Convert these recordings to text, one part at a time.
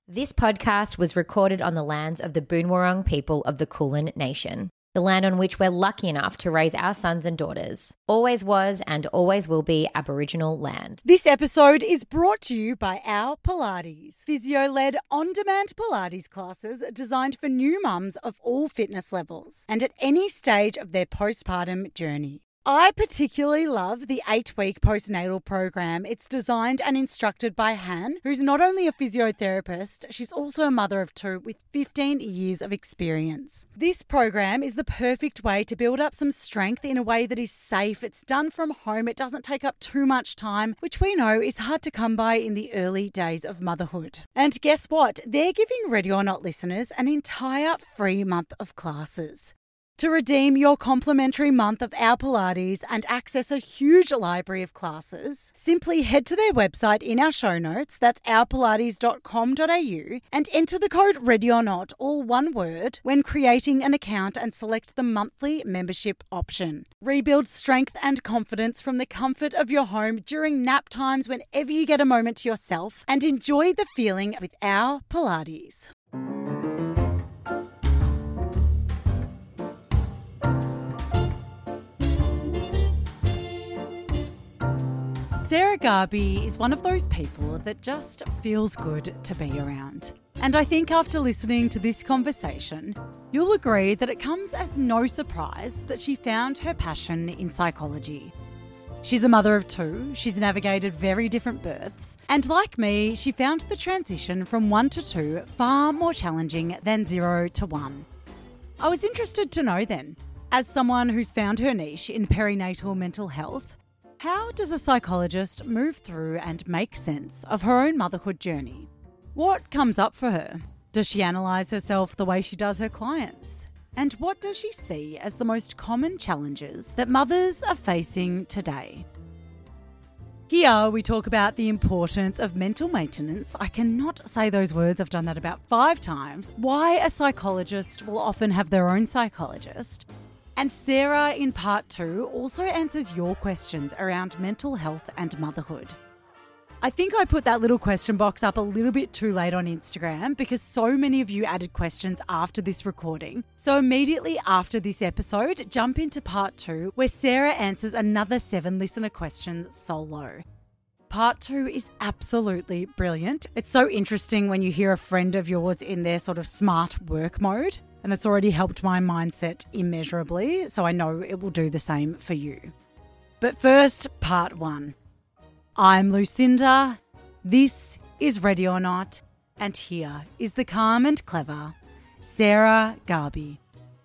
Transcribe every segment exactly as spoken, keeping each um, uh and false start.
This podcast was recorded on the lands of the Boonwurrung people of the Kulin Nation, the land on which we're lucky enough to raise our sons and daughters. Always was and always will be Aboriginal land. This episode is brought to you by Our Pilates, physio-led on-demand Pilates classes designed for new mums of all fitness levels and at any stage of their postpartum journey. I particularly love the eight-week postnatal program. It's designed and instructed by Han, who's not only a physiotherapist, she's also a mother of two with fifteen years of experience. This program is the perfect way to build up some strength in a way that is safe. It's done from home. It doesn't take up too much time, which we know is hard to come by in the early days of motherhood. And guess what? They're giving Ready or Not listeners an entire free month of classes. To redeem your complimentary month of Our Pilates and access a huge library of classes, simply head to their website in our show notes, that's our pilates dot com dot a u, and enter the code READYORNOT, all one word, when creating an account and select the monthly membership option. Rebuild strength and confidence from the comfort of your home during nap times whenever you get a moment to yourself, and enjoy the feeling with Our Pilates. Sarah Garby is one of those people that just feels good to be around. And I think after listening to this conversation, you'll agree that it comes as no surprise that she found her passion in psychology. She's a mother of two, she's navigated very different births, and like me, she found the transition from one to two far more challenging than zero to one. I was interested to know then, as someone who's found her niche in perinatal mental health, how does a psychologist move through and make sense of her own motherhood journey? What comes up for her? Does she analyse herself the way she does her clients? And what does she see as the most common challenges that mothers are facing today? Here we talk about the importance of mental maintenance. I cannot say those words, I've done that about five times. Why a psychologist will often have their own psychologist. And Sarah, in part two, also answers your questions around mental health and motherhood. I think I put that little question box up a little bit too late on Instagram because so many of you added questions after this recording. So immediately after this episode, jump into part two where Sarah answers another seven listener questions solo. Part two is absolutely brilliant. It's so interesting when you hear a friend of yours in their sort of smart work mode. And it's already helped my mindset immeasurably, so I know it will do the same for you. But first, part one. I'm Lucinda, this is Ready or Not, and here is the calm and clever Sarah Garby.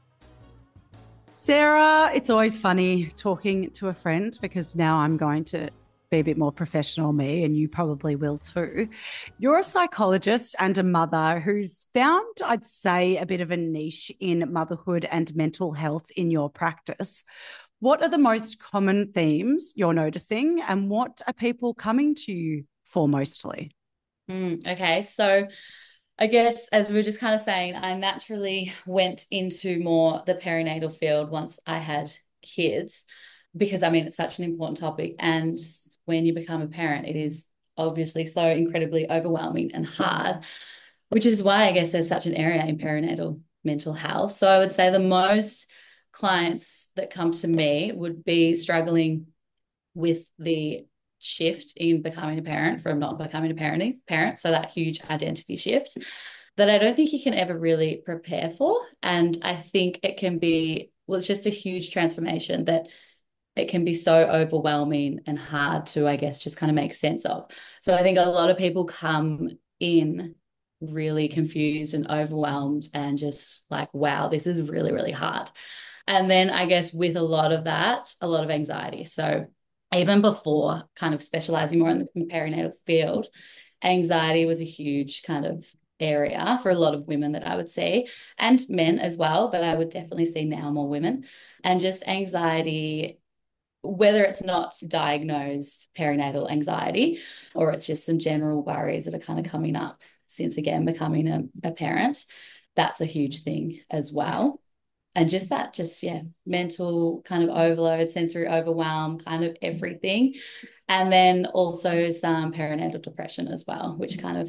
Sarah, it's always funny talking to a friend because now I'm going to be a bit more professional me, and you probably will too. You're a psychologist and a mother who's found, I'd say, a bit of a niche in motherhood and mental health in your practice. What are the most common themes you're noticing, and what are people coming to you for mostly? Mm, okay, so I guess as we were just kind of saying, I naturally went into more the perinatal field once I had kids because, I mean, it's such an important topic, and when you become a parent, it is obviously so incredibly overwhelming and hard, which is why I guess there's such an area in perinatal mental health. So I would say the most clients that come to me would be struggling with the shift in becoming a parent from not becoming a parenting parent. So that huge identity shift that I don't think you can ever really prepare for. And I think it can be, well, it's just a huge transformation that it can be so overwhelming and hard to, I guess, just kind of make sense of. So I think a lot of people come in really confused and overwhelmed and just like, wow, this is really, really hard. And then I guess with a lot of that, a lot of anxiety. So even before kind of specializing more in the perinatal field, anxiety was a huge kind of area for a lot of women that I would see, and men as well, but I would definitely see now more women. And just anxiety, whether it's not diagnosed perinatal anxiety or it's just some general worries that are kind of coming up since, again, becoming a, a parent, that's a huge thing as well. And just that, just, yeah, mental kind of overload, sensory overwhelm, kind of everything. And then also some perinatal depression as well, which kind of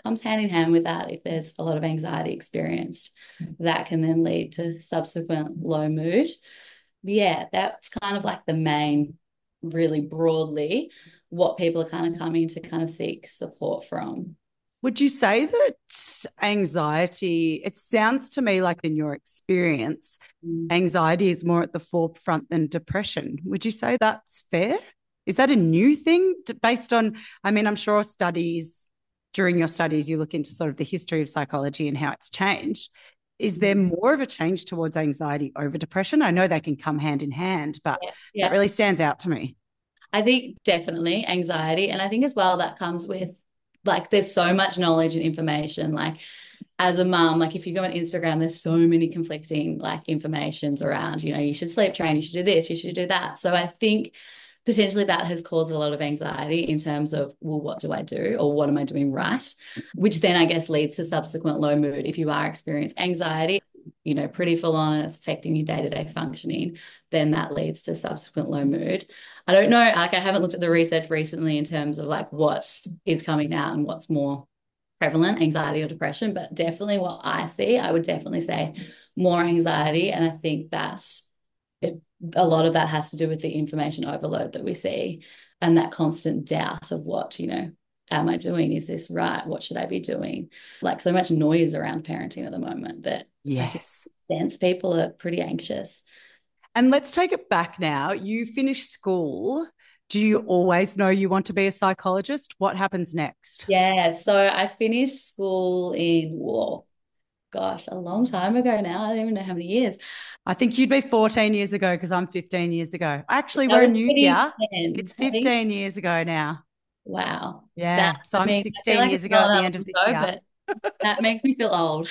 comes hand in hand with that. If there's a lot of anxiety experienced, that can then lead to subsequent low mood. Yeah, that's kind of like the main, really broadly, what people are kind of coming to kind of seek support from. Would you say that anxiety, it sounds to me like in your experience, Mm. anxiety is more at the forefront than depression? Would you say that's fair? Is that a new thing based on, I mean, I'm sure studies, during your studies, you look into sort of the history of psychology and how it's changed. Is there more of a change towards anxiety over depression? I know they can come hand in hand, but Yeah, that yeah. really stands out to me. I think definitely anxiety. And I think as well that comes with, like, there's so much knowledge and information. Like, as a mum, like if you go on Instagram, there's so many conflicting like informations around, you know, you should sleep train, you should do this, you should do that. So I think potentially that has caused a lot of anxiety in terms of, well, what do I do, or what am I doing right? Which then I guess leads to subsequent low mood. If you are experiencing anxiety, you know, pretty full on, and it's affecting your day-to-day functioning, then that leads to subsequent low mood. I don't know, like I haven't looked at the research recently in terms of like what is coming out and what's more prevalent, anxiety or depression, but definitely what I see, I would definitely say more anxiety. And I think that it, a lot of that has to do with the information overload that we see, and that constant doubt of what, you know, am I doing? Is this right? What should I be doing? Like so much noise around parenting at the moment that I think Yes. sense people are pretty anxious. And let's take it back now. You finish school. Do you always know you want to be a psychologist? What happens next? Yeah, so I finished school in, whoa, gosh, a long time ago now. I don't even know how many years. I think you'd be fourteen years ago because I'm fifteen years ago. Actually, I we're a was new year. twenty ten, It's I think. fifteen years ago now. Wow. That, Yeah. So I I'm mean, I feel sixteen like years it's ago not at the that end of this long year. ago, but that makes me feel old.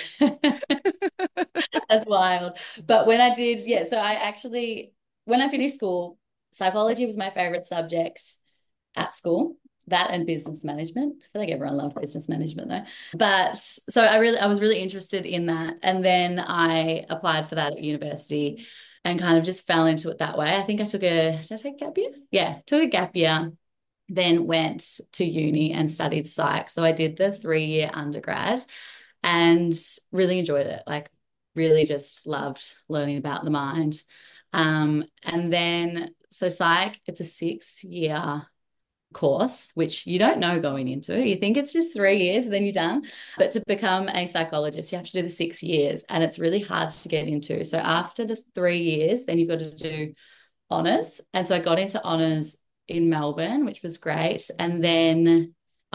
That's wild. But when I did, yeah, so I actually, when I finished school, psychology was my favorite subject at school. That and business management. I feel like everyone loved business management though. But so I really, I was really interested in that. And then I applied for that at university and kind of just fell into it that way. I think I took a, did I take a gap year? Yeah, took a gap year, then went to uni and studied psych. So I did the three year undergrad and really enjoyed it. Like, really just loved learning about the mind. Um, and then, so psych, it's a six year course, which you don't know going into it. You think it's just three years and then you're done. But to become a psychologist, you have to do the six years and it's really hard to get into. So after the three years, then you've got to do honors. And so I got into honors in Melbourne, which was great. And then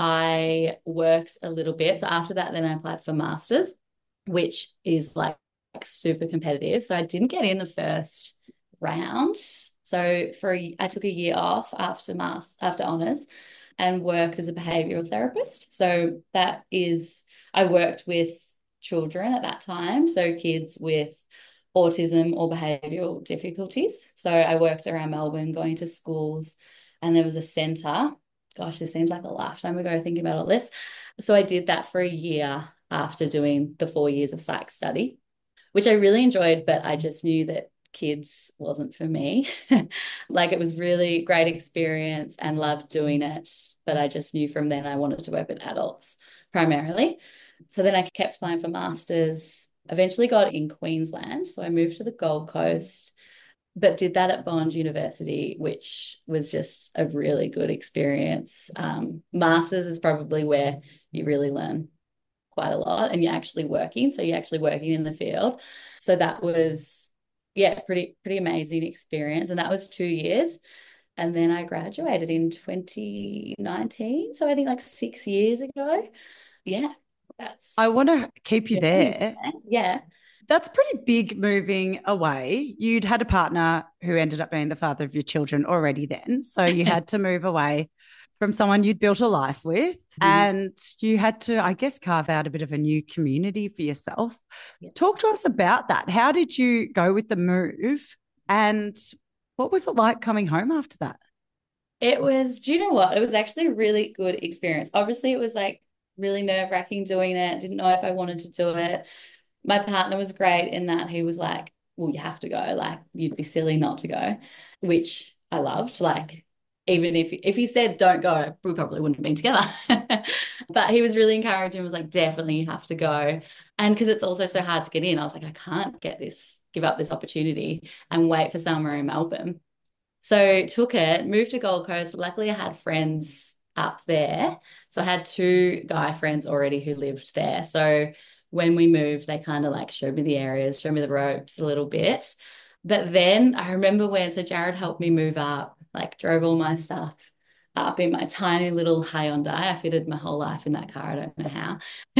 I worked a little bit. So after that, then I applied for masters, which is like, like super competitive. So I didn't get in the first round. So for a, I took a year off after math after honors and worked as a behavioral therapist. So that is, I worked with children at that time, so kids with autism or behavioural difficulties. So I worked around Melbourne going to schools, and there was a centre. Gosh, this seems like a lifetime ago thinking about all this. So I did that for a year after doing the four years of psych study, which I really enjoyed, but I just knew that kids wasn't for me. Like, it was really great experience and loved doing it, but I just knew from then I wanted to work with adults primarily. So then I kept applying for masters, eventually got in Queensland. So I moved to the Gold Coast, but did that at Bond University, which was just a really good experience. Um, masters is probably where you really learn quite a lot and you're actually working. So you're actually working in the field. So that was, yeah, pretty, pretty amazing experience. And that was two years. And then I graduated in twenty nineteen. So I think like six years ago. Yeah, that's. I want to keep you there. Yeah. That's pretty big moving away. You'd had a partner who ended up being the father of your children already then. So you had to move away from someone you'd built a life with. Mm-hmm. And you had to, I guess, carve out a bit of a new community for yourself. Yeah. Talk to us about that. How did you go with the move? And what was it like coming home after that? It was, do you know what? It was actually a really good experience. Obviously, it was like really nerve-wracking doing it. Didn't know if I wanted to do it. My partner was great in that he was like, well, you have to go. Like, you'd be silly not to go, which I loved. Like, even if if he said don't go, we probably wouldn't have been together. But he was really encouraging, was like, definitely you have to go. And because it's also so hard to get in, I was like, I can't get this, give up this opportunity and wait for somewhere in Melbourne. So took it, moved to Gold Coast. Luckily, I had friends up there. So I had two guy friends already who lived there. So when we moved, they kind of like showed me the areas, showed me the ropes a little bit. But then I remember when, so Jared helped me move up, like drove all my stuff up in my tiny little Hyundai. I fitted my whole life in that car. I don't know how.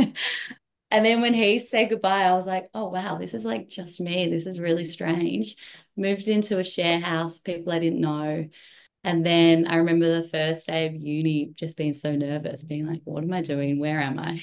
And then when he said goodbye, I was like, oh, wow, this is like just me. This is really strange. Moved into a share house, people I didn't know. And then I remember the first day of uni just being so nervous, being like, what am I doing? Where am I?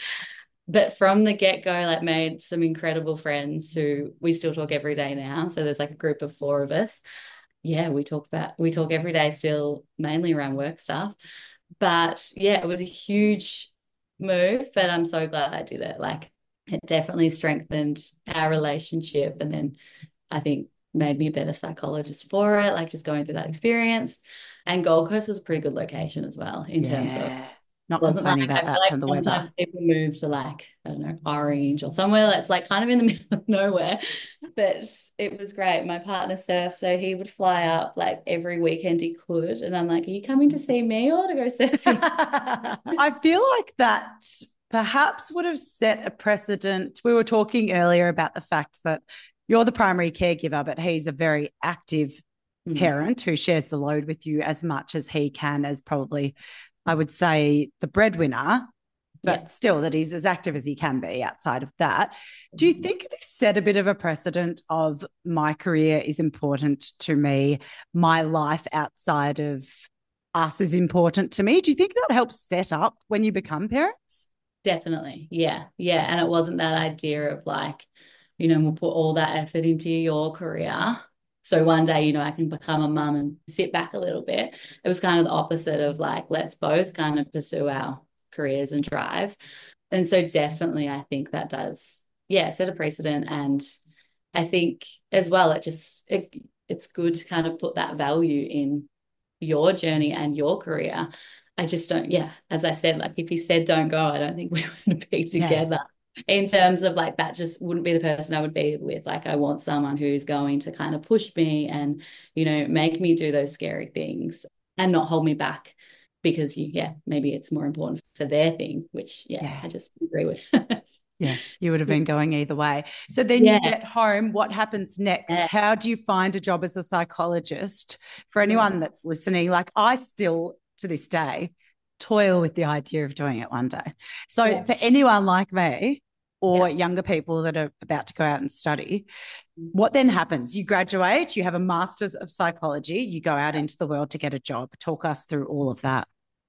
But from the get-go, like made some incredible friends who we still talk every day now. So there's like a group of four of us. Yeah, we talk about, we talk every day still, mainly around work stuff. But yeah, it was a huge move, but I'm so glad I did it. Like it definitely strengthened our relationship, and then I think made me a better psychologist for it, like just going through that experience. And Gold Coast was a pretty good location as well in Yeah. terms of, Not wasn't like, complaining I about feel that like from the weather. sometimes people move to like, I don't know, Orange or somewhere that's like kind of in the middle of nowhere. But it was great. My partner surfs, so he would fly up like every weekend he could. And I'm like, are you coming to see me or to go surfing? I feel like that perhaps would have set a precedent. We were talking earlier about the fact that you're the primary caregiver, but he's a very active Mm. parent who shares the load with you as much as he can, as probably, I would say, the breadwinner, but Yeah. still that he's as active as he can be outside of that. Do you think this set a bit of a precedent of my career is important to me, my life outside of us is important to me? Do you think that helps set up when you become parents? Definitely. Yeah. Yeah. And it wasn't that idea of like, you know, we'll put all that effort into your career, so one day, you know, I can become a mum and sit back a little bit. It was kind of the opposite of like, let's both kind of pursue our careers and drive. And so definitely I think that does, yeah, set a precedent. And I think as well, it just, it, it's good to kind of put that value in your journey and your career. I just don't, yeah, as I said, like if he said don't go, I don't think we would be Yeah. together. In terms of like that just wouldn't be the person I would be with. Like I want someone who's going to kind of push me and, you know, make me do those scary things and not hold me back because you, yeah, maybe it's more important for their thing, which yeah, Yeah. I just agree with. Yeah, you would have been going either way. So then you Yeah. get home. What happens next? Yeah. How do you find a job as a psychologist? For anyone that's listening, like I still, to this day, toil with the idea of doing it one day. So Yeah. for anyone like me or Yeah. younger people that are about to go out and study, what then happens? You graduate, you have a master's of psychology, you go out into the world to get a job. Talk us through all of that.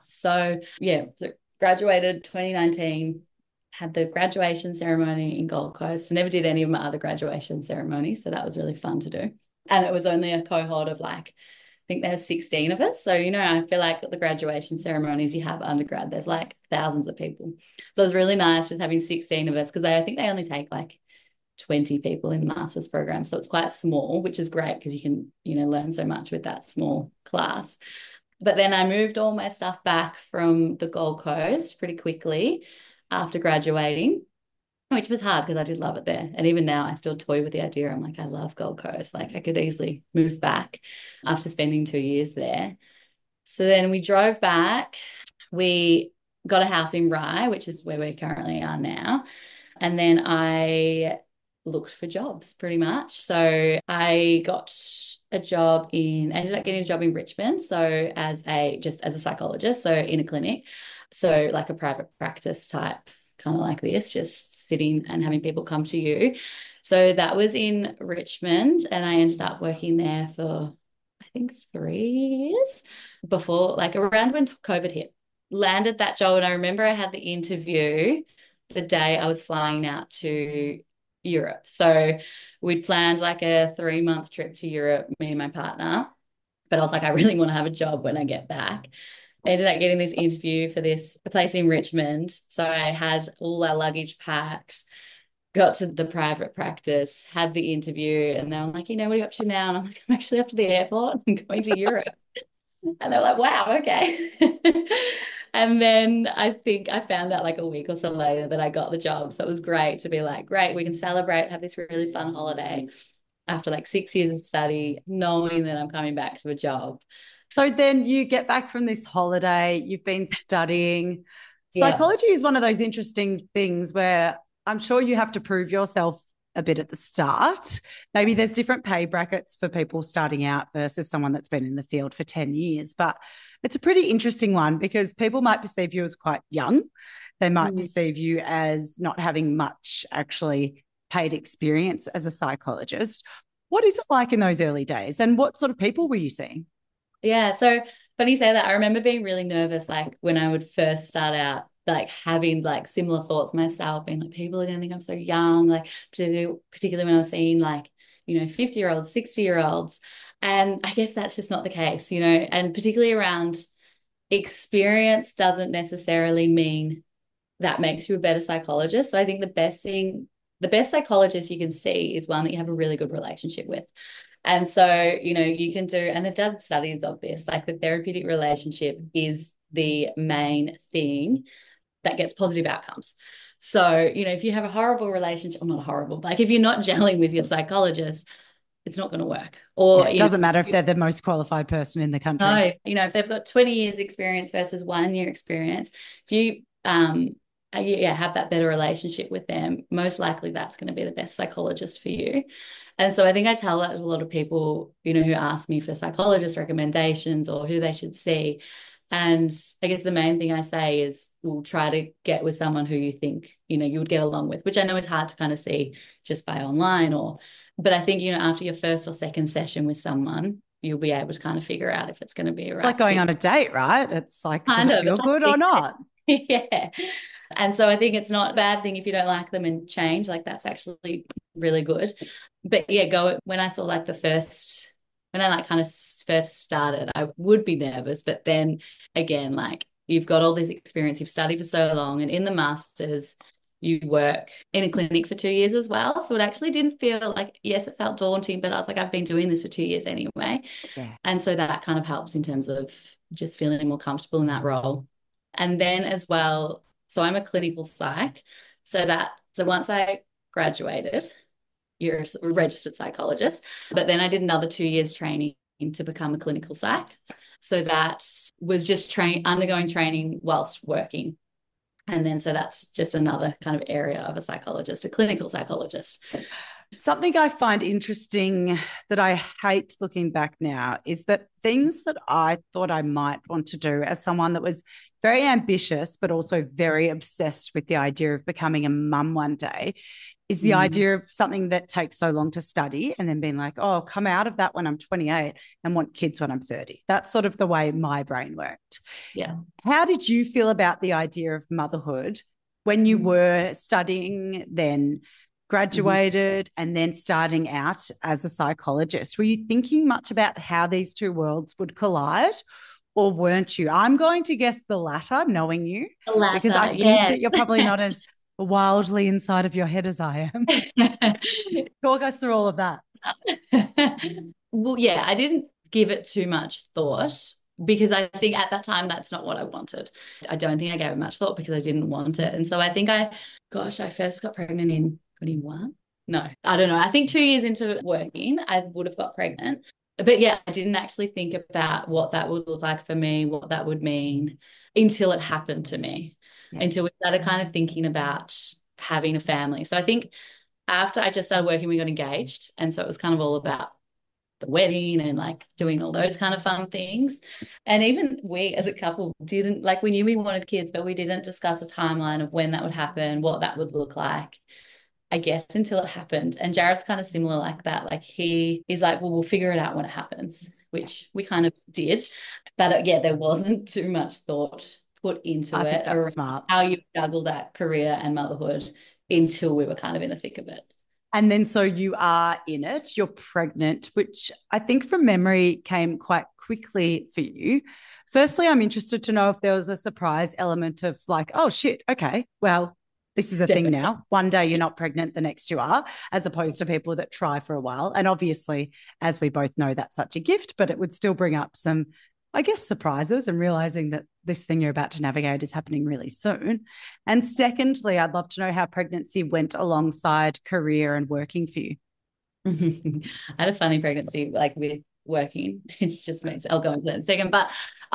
So yeah, so graduated twenty nineteen, had the graduation ceremony in Gold Coast. I never did any of my other graduation ceremonies, so that was really fun to do. And it was only a cohort of like, I think there's sixteen of us. So, you know, I feel like at the graduation ceremonies you have undergrad, there's like thousands of people. So it was really nice just having sixteen of us because I think they only take like twenty people in master's programs. So it's quite small, which is great because you can, you know, learn so much with that small class. But then I moved all my stuff back from the Gold Coast pretty quickly after graduating, which was hard because I did love it there. And even now I still toy with the idea. I'm like, I love Gold Coast. Like I could easily move back after spending two years there. So then we drove back. We got a house in Rye, which is where we currently are now. And then I looked for jobs pretty much. So I got a job in, I ended up getting a job in Richmond. So as a, just as a psychologist, so in a clinic. So like a private practice type, kind of like this, just sitting and having people come to you. So that was in Richmond and I ended up working there for, I think, three years before, like around when COVID hit. Landed that job and I remember I had the interview the day I was flying out to Europe. So we'd planned like a three month trip to Europe, me and my partner. But I was like, I really want to have a job when I get back. I ended up getting this interview for this place in Richmond. So I had all our luggage packed, got to the private practice, had the interview, and then I'm like, you know, what are you up to now? And I'm like, I'm actually up to the airport and going to Europe. And they're like, wow, okay. And then I think I found out like a week or so later that I got the job. So it was great to be like, great, we can celebrate, have this really fun holiday after like six years of study, knowing that I'm coming back to a job. So then you get back from this holiday, you've been studying. Yeah. Psychology is one of those interesting things where I'm sure you have to prove yourself a bit at the start. Maybe there's different pay brackets for people starting out versus someone that's been in the field for ten years. But it's a pretty interesting one because people might perceive you as quite young. They might Mm. perceive you as not having much actually paid experience as a psychologist. What is it like in those early days, and what sort of people were you seeing? Yeah. So funny you say that. I remember being really nervous, like when I would first start out, like having like similar thoughts myself, being like, people are going to think I'm so young, like particularly, particularly when I was seeing like, you know, fifty year olds, sixty year olds. And I guess that's just not the case, you know, and particularly around experience doesn't necessarily mean that makes you a better psychologist. So I think the best thing, the best psychologist you can see is one that you have a really good relationship with. And so, you know, you can do, and they've done studies of this, like the therapeutic relationship is the main thing that gets positive outcomes. So, you know, if you have a horrible relationship, or not horrible, but like if you're not gelling with your psychologist, it's not going to work. Or, Yeah, it you know, doesn't matter if they're the most qualified person in the country. no, you know, if they've got twenty years experience versus one year experience, if you um uh, you, yeah, have that better relationship with them, most likely that's going to be the best psychologist for you. And so I think I tell that to a lot of people, you know, who ask me for psychologist recommendations or who they should see. And I guess the main thing I say is we'll try to get with someone who you think, you know, you would get along with, which I know is hard to kind of see just by online or, but I think, you know, after your first or second session with someone, you'll be able to kind of figure out if it's going to be a It's right like going fit. on a date, right? It's like, does Kind it of. feel good or not? Yeah. And so I think it's not a bad thing if you don't like them and change. Like that's actually really good. But yeah, go when I saw like the first when I like kind of first started, I would be nervous. But then again, like you've got all this experience, you've studied for so long, and in the masters, you work in a clinic for two years as well. So it actually didn't feel like, yes, it felt daunting, but I was like, I've been doing this for two years anyway. Yeah. And so that kind of helps in terms of just feeling more comfortable in that role. And then as well, so I'm a clinical psych. So that, so once I graduated, you're a registered psychologist, but then I did another two years training to become a clinical psych. So that was just train undergoing training whilst working. And then so that's just another kind of area of a psychologist, a clinical psychologist. Something I find interesting that I hate looking back now is that things that I thought I might want to do as someone that was very ambitious, but also very obsessed with the idea of becoming a mum one day, is the mm. idea of something that takes so long to study and then being like, oh, I'll come out of that when I'm twenty-eight and want kids when I'm thirty. That's sort of the way my brain worked. Yeah. How did you feel about the idea of motherhood when you were studying, then graduated, mm-hmm. and then starting out as a psychologist? Were you thinking much about how these two worlds would collide, or weren't you? I'm going to guess the latter, knowing you, the latter, because I think yes. that you're probably not as wildly inside of your head as I am. Talk us through all of that. Well, yeah, I didn't give it too much thought because I think at that time that's not what I wanted. I don't think I gave it much thought because I didn't want it. And so I think I, gosh, I first got pregnant in twenty-one. No, I don't know. I think two years into working, I would have got pregnant. But yeah, I didn't actually think about what that would look like for me, what that would mean until it happened to me, yeah. until we started kind of thinking about having a family. So I think after I just started working, we got engaged. And so it was kind of all about the wedding and like doing all those kind of fun things. And even we as a couple didn't, like we knew we wanted kids, but we didn't discuss a timeline of when that would happen, what that would look like, I guess, until it happened. And Jared's kind of similar like that. Like he is like, well, we'll figure it out when it happens, which we kind of did. But uh, yeah, there wasn't too much thought put into I it think that's smart. How you juggle that career and motherhood until we were kind of in the thick of it. And then so you are in it, you're pregnant, which I think from memory came quite quickly for you. Firstly, I'm interested to know if there was a surprise element of like, oh shit, okay, well, this is a Definitely. thing now. One day you're not pregnant, the next you are, as opposed to people that try for a while. And obviously, as we both know, that's such a gift, but it would still bring up some, I guess, surprises and realizing that this thing you're about to navigate is happening really soon? And secondly, I'd love to know how pregnancy went alongside career and working for you. I had a funny pregnancy, like with working. It just makes I'll go into that in a second. But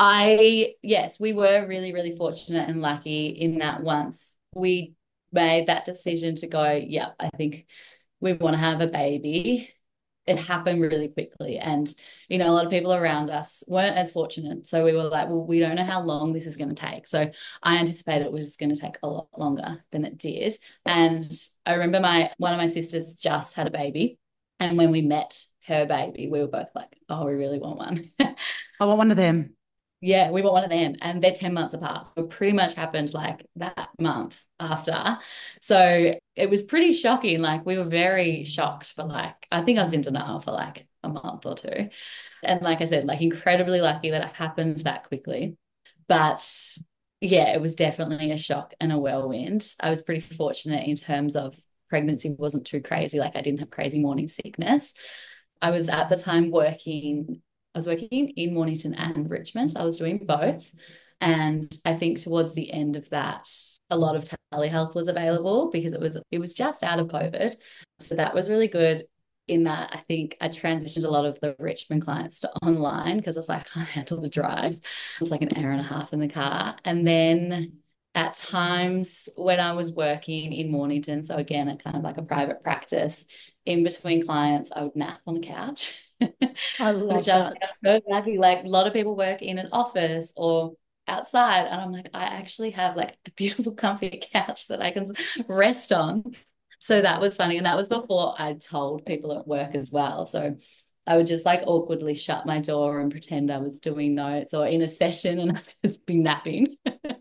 I, yes, we were really, really fortunate and lucky in that once we made that decision to go, yeah, I think we want to have a baby. It happened really quickly. And, you know, a lot of people around us weren't as fortunate. So we were like, well, we don't know how long this is going to take. So I anticipated it was going to take a lot longer than it did. And I remember my one of my sisters just had a baby. And when we met her baby, we were both like, oh, we really want one. I want one of them. Yeah, we want one of them. And they're ten months apart. So it pretty much happened like that month after. So it was pretty shocking. Like we were very shocked for like, I think I was in denial for like a month or two. And like I said, like incredibly lucky that it happened that quickly. But yeah, it was definitely a shock and a whirlwind. I was pretty fortunate in terms of pregnancy wasn't too crazy. Like I didn't have crazy morning sickness. I was at the time working I was working in Mornington and Richmond. So I was doing both. And I think towards the end of that, a lot of telehealth was available because it was it was just out of COVID. So that was really good in that I think I transitioned a lot of the Richmond clients to online because I was like, I can't handle the drive. It was like an hour and a half in the car. And then at times when I was working in Mornington, so again, a kind of like a private practice, in between clients, I would nap on the couch. I love Which I was that. so lucky. Like a lot of people work in an office or outside, and I'm like, I actually have like a beautiful, comfy couch that I can rest on. So that was funny, and that was before I told people at work as well. So I would just like awkwardly shut my door and pretend I was doing notes or in a session, and I'd just be napping,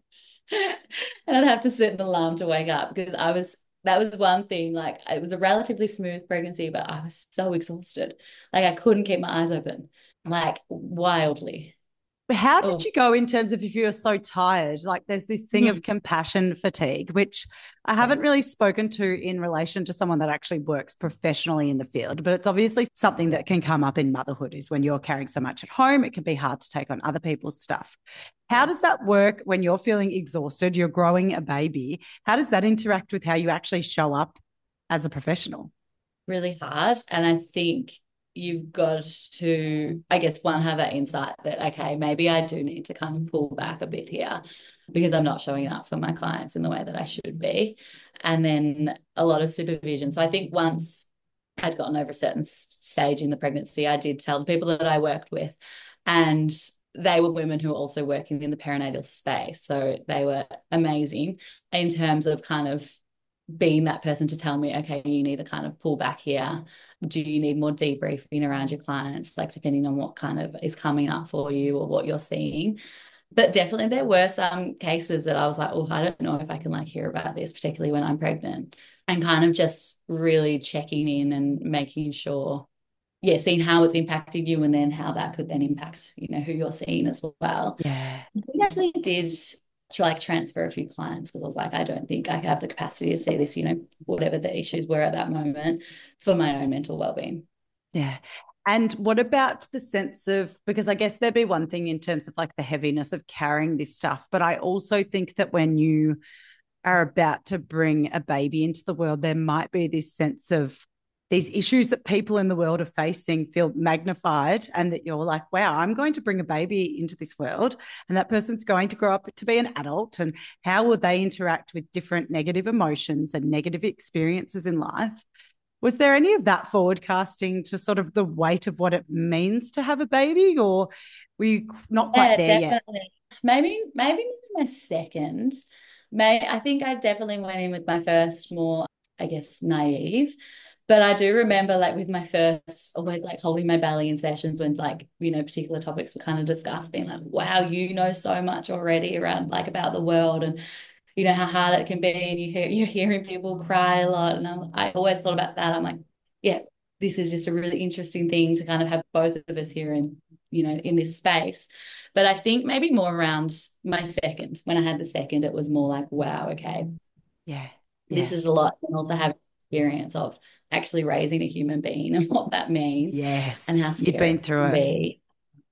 and I'd have to set an alarm to wake up because I was that was one thing. Like it was a relatively smooth pregnancy, but I was so exhausted. Like I couldn't keep my eyes open, like wildly. How did Oh, you go in terms of if you were so tired? Like there's this thing hmm. of compassion fatigue, which I Yeah. haven't really spoken to in relation to someone that actually works professionally in the field, but it's obviously something that can come up in motherhood is when you're carrying so much at home, it can be hard to take on other people's stuff. How Yeah. does that work when you're feeling exhausted, you're growing a baby? How does that interact with how you actually show up as a professional? Really hard. And I think you've got to, I guess, one, have that insight that, okay, maybe I do need to kind of pull back a bit here because I'm not showing up for my clients in the way that I should be. And then a lot of supervision. So I think once I'd gotten over a certain stage in the pregnancy, I did tell the people that I worked with, and they were women who were also working in the perinatal space. So they were amazing in terms of kind of being that person to tell me, okay, you need to kind of pull back here. Do you need more debriefing around your clients, like depending on what kind of is coming up for you or what you're seeing? But definitely there were some cases that I was like, oh, I don't know if I can like hear about this, particularly when I'm pregnant, and kind of just really checking in and making sure, yeah, seeing how it's impacted you and then how that could then impact, you know, who you're seeing as well. Yeah. We actually did to like transfer a few clients because I was like, I don't think I have the capacity to see this, you know, whatever the issues were at that moment for my own mental well-being. Yeah. And what about the sense of, because I guess there'd be one thing in terms of like the heaviness of carrying this stuff, but I also think that when you are about to bring a baby into the world, there might be this sense of these issues that people in the world are facing feel magnified, and that you're like, wow, I'm going to bring a baby into this world and that person's going to grow up to be an adult, and how will they interact with different negative emotions and negative experiences in life? Was there any of that forward casting to sort of the weight of what it means to have a baby, or were you not quite Yeah, there yet? definitely. Maybe, maybe my second. May I think I definitely went in with my first more, I guess, naive. But I do remember like with my first, always like holding my belly in sessions when like, you know, particular topics were kind of discussed, being like, wow, you know so much already around like about the world and you know how hard it can be, and you hear you're hearing people cry a lot. And I'm, I always thought about that. I'm like, yeah, this is just a really interesting thing to kind of have both of us here in, you know, in this space. But I think maybe more around my second, when I had the second, it was more like, wow, okay, Yeah. this Yeah. is a lot. And also have experience of actually raising a human being and what that means and how Yes. You've scary been it through can it. be.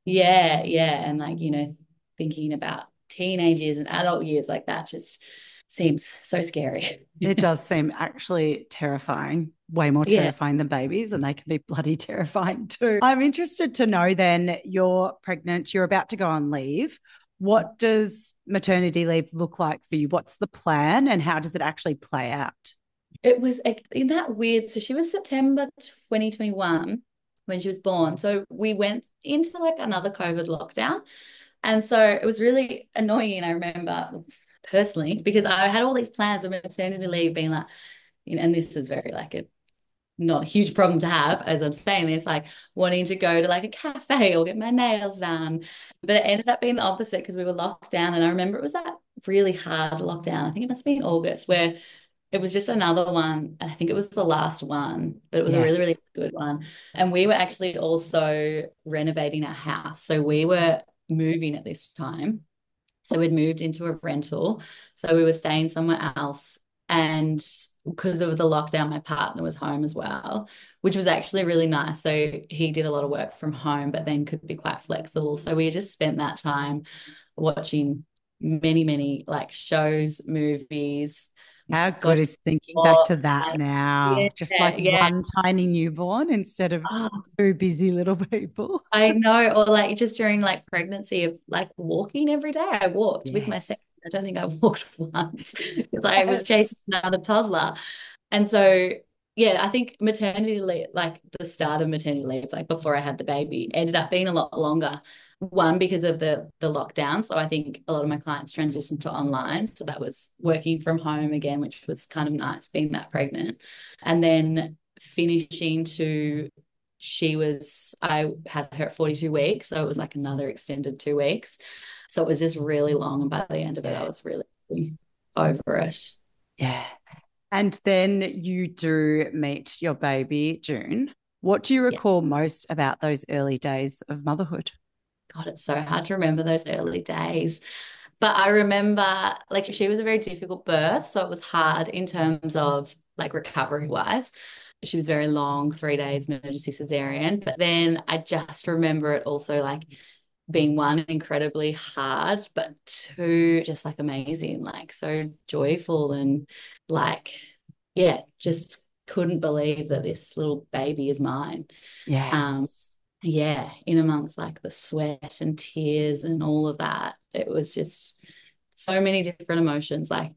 Yeah, yeah. And like, you know, thinking about teenage years and adult years like that just seems so scary. It does seem actually terrifying, way more Yeah. terrifying than babies, and they can be bloody terrifying too. I'm interested to know then, you're pregnant, you're about to go on leave. What does maternity leave look like for you? What's the plan and how does it actually play out? It was like, in that weird. So she was September twenty twenty-one when she was born. So we went into like another COVID lockdown. And so it was really annoying, I remember personally, because I had all these plans of maternity leave being like, you know, and this is very like a not a huge problem to have as I'm saying this, like wanting to go to like a cafe or get my nails done. But it ended up being the opposite because we were locked down. And I remember it was that really hard lockdown. I think it must be in August where it was just another one. I think it was the last one, but it was a really, Yes. really good one. And we were actually also renovating our house. So we were moving at this time. So we'd moved into a rental. So we were staying somewhere else. And because of the lockdown, my partner was home as well, which was actually really nice. So he did a lot of work from home, but then could be quite flexible. So we just spent that time watching many, many like shows, movies, How got good is thinking back to sports, that like, now? yeah, Just like yeah. one tiny newborn instead of Oh, two busy little people. I know. Or like just during like pregnancy of like walking every day. I walked with Yeah. my second. I don't think I walked once because I was Yes. chasing another toddler. And so, yeah, I think maternity leave, like the start of maternity leave, like before I had the baby, ended up being a lot longer. One, because of the the lockdown. So I think a lot of my clients transitioned to online. So that was working from home again, which was kind of nice being that pregnant. And then finishing to she was, I had her at forty-two weeks. So it was like another extended two weeks. So it was just really long. And by the end of it, I Yeah. was really over it. Yeah. And then you do meet your baby, June. What do you Yeah. recall most about those early days of motherhood? God, it's so hard to remember those early days. But I remember like she was a very difficult birth. So it was hard in terms of like recovery wise. She was very long, three days, emergency cesarean. But then I just remember it also like being one incredibly hard, but two just like amazing, like so joyful and like, yeah, just couldn't believe that this little baby is mine. Um, Yes. yeah, in amongst like the sweat and tears and all of that, it was just so many different emotions. Like,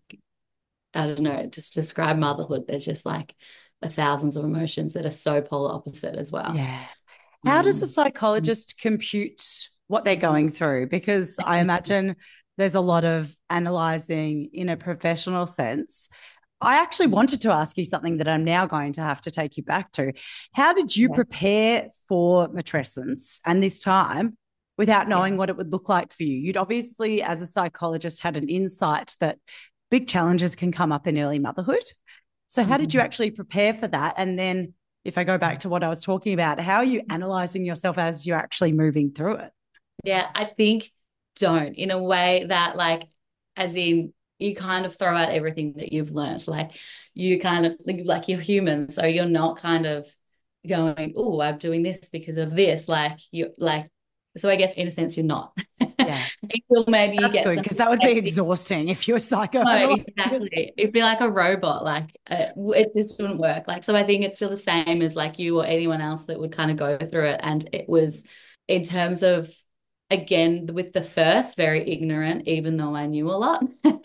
I don't know, just describe motherhood. There's just like a thousands of emotions that are so polar opposite as well. Yeah. How does a Um, psychologist compute what they're going through? Because I imagine there's a lot of analyzing in a professional sense. I actually wanted to ask you something that I'm now going to have to take you back to. How did you yeah, prepare for matrescence and this time without yeah. knowing what it would look like for you? You'd obviously, as a psychologist, had an insight that big challenges can come up in early motherhood. So, how did you Mhm. actually prepare for that? And then, if I go back to what I was talking about, how are you analyzing yourself as you're actually moving through it? Yeah, I think don't in a way that like as in you kind of throw out everything that you've learned. Like you kind of like like you're human, so you're not kind of going, oh, I'm doing this because of this. Like you like so I guess in a sense you're not. Yeah, Until maybe you that's get good some because that would be exhausting if you were no, psychoanalyzing yourself. exactly. If you're like a robot, like uh, it just wouldn't work. Like, so I think it's still the same as like you or anyone else that would kind of go through it. And it was in terms of, again, with the first, very ignorant, even though I knew a lot.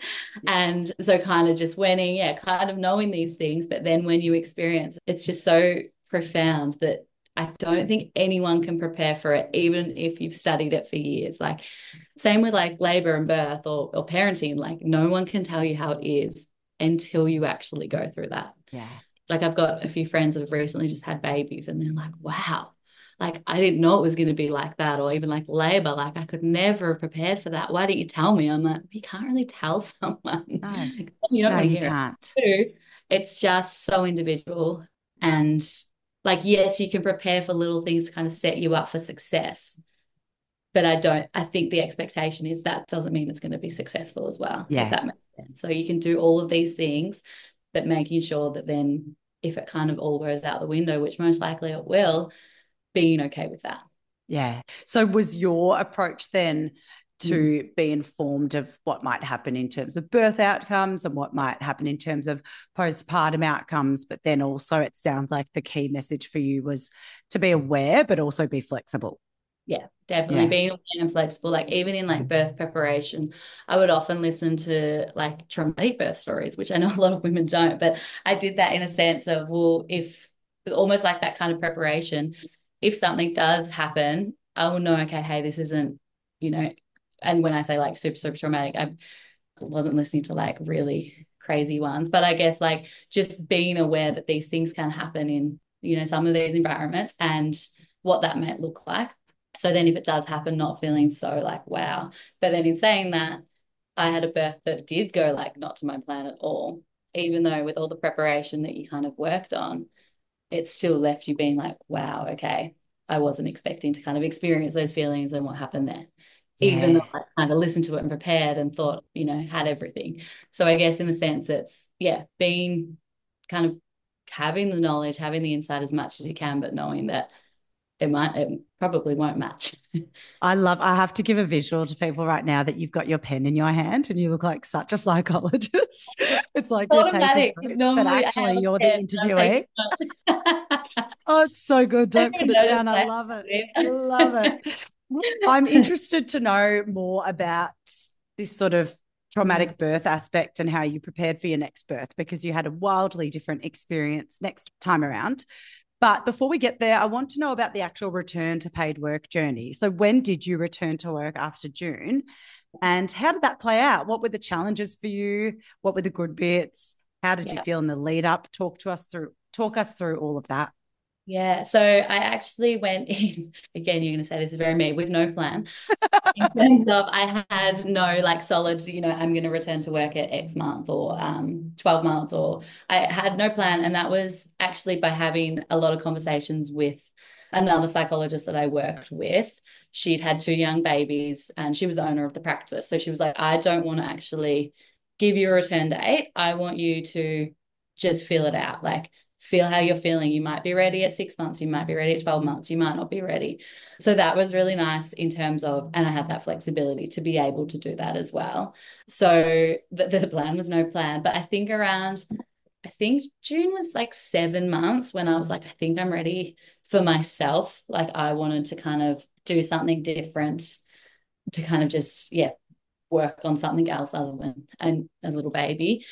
And so kind of just winning, yeah, kind of knowing these things. But then when you experience, it's just so profound that I don't think anyone can prepare for it, even if you've studied it for years. Like, same with like labor and birth or, or parenting, like no one can tell you how it is until you actually go through that. Yeah. Like I've got a few friends that have recently just had babies and they're like, wow, like I didn't know it was going to be like that, or even like labor, like I could never have prepared for that. Why didn't you tell me? I'm like, you can't really tell someone. No, You don't no, want to you hear can't. it. Two, it's just so individual. And like, yes, you can prepare for little things to kind of set you up for success, but I don't, I think the expectation is that doesn't mean it's going to be successful as well, if Yeah. that makes sense. So you can do all of these things, but making sure that then if it kind of all goes out the window, which most likely it will, being okay with that. Yeah. So was your approach then Mm. to be informed of what might happen in terms of birth outcomes and what might happen in terms of postpartum outcomes? But then also, it sounds like the key message for you was to be aware, but also be flexible. Yeah, definitely Yeah. being aware and flexible. Like even in like birth preparation, I would often listen to like traumatic birth stories, which I know a lot of women don't, but I did that in a sense of, well, if almost like that kind of preparation, if something does happen, I will know, okay, hey, this isn't, you know, and when I say like super, super traumatic, I wasn't listening to like really crazy ones, but I guess like just being aware that these things can happen in, you know, some of these environments and what that might look like. So then if it does happen, not feeling so like, wow. But then in saying that, I had a birth that did go like not to my plan at all, even though with all the preparation that you kind of worked on, it still left you being like, wow, okay, I wasn't expecting to kind of experience those feelings and what happened there, even Yeah. though I kind of listened to it and prepared and thought, you know, had everything. So I guess in a sense, it's, yeah, being kind of having the knowledge, having the insight as much as you can, but knowing that it might, it probably won't match. I love, I have to give a visual to people right now that you've got your pen in your hand and you look like such a psychologist. It's like you're taking Automatic. notes, but Normally I have actually a you're the pen, but I'm taking interviewee. notes. Oh, it's so good. I Don't didn't put even it notice down. I I love it. have Love it. I'm interested to know more about this sort of it. traumatic birth aspect and how you prepared for your next birth because you had a wildly different experience next time around. But before we get there, I want to know about the actual return to paid work journey. So, when did you return to work after June? And how did that play out? What were the challenges for you? What were the good bits? How did you Yeah. feel in the lead up? Talk to us through, talk us through all of that. Yeah. So I actually went in, again, you're going to say this is very me, with no plan. In terms of, I had no like solid, you know, I'm going to return to work at X month or um twelve months, or I had no plan. And that was actually by having a lot of conversations with another psychologist that I worked with. She'd had two young babies and she was the owner of the practice. So she was like, I don't want to actually give you a return date. I want you to just feel it out. Like, feel how you're feeling. You might be ready at six months, you might be ready at twelve months, you might not be ready. So that was really nice in terms of, and I had that flexibility to be able to do that as well. So the, the plan was no plan, but I think around, I think June was like seven months when I was like, I think I'm ready for myself. Like I wanted to kind of do something different to kind of just, yeah, work on something else other than and a little baby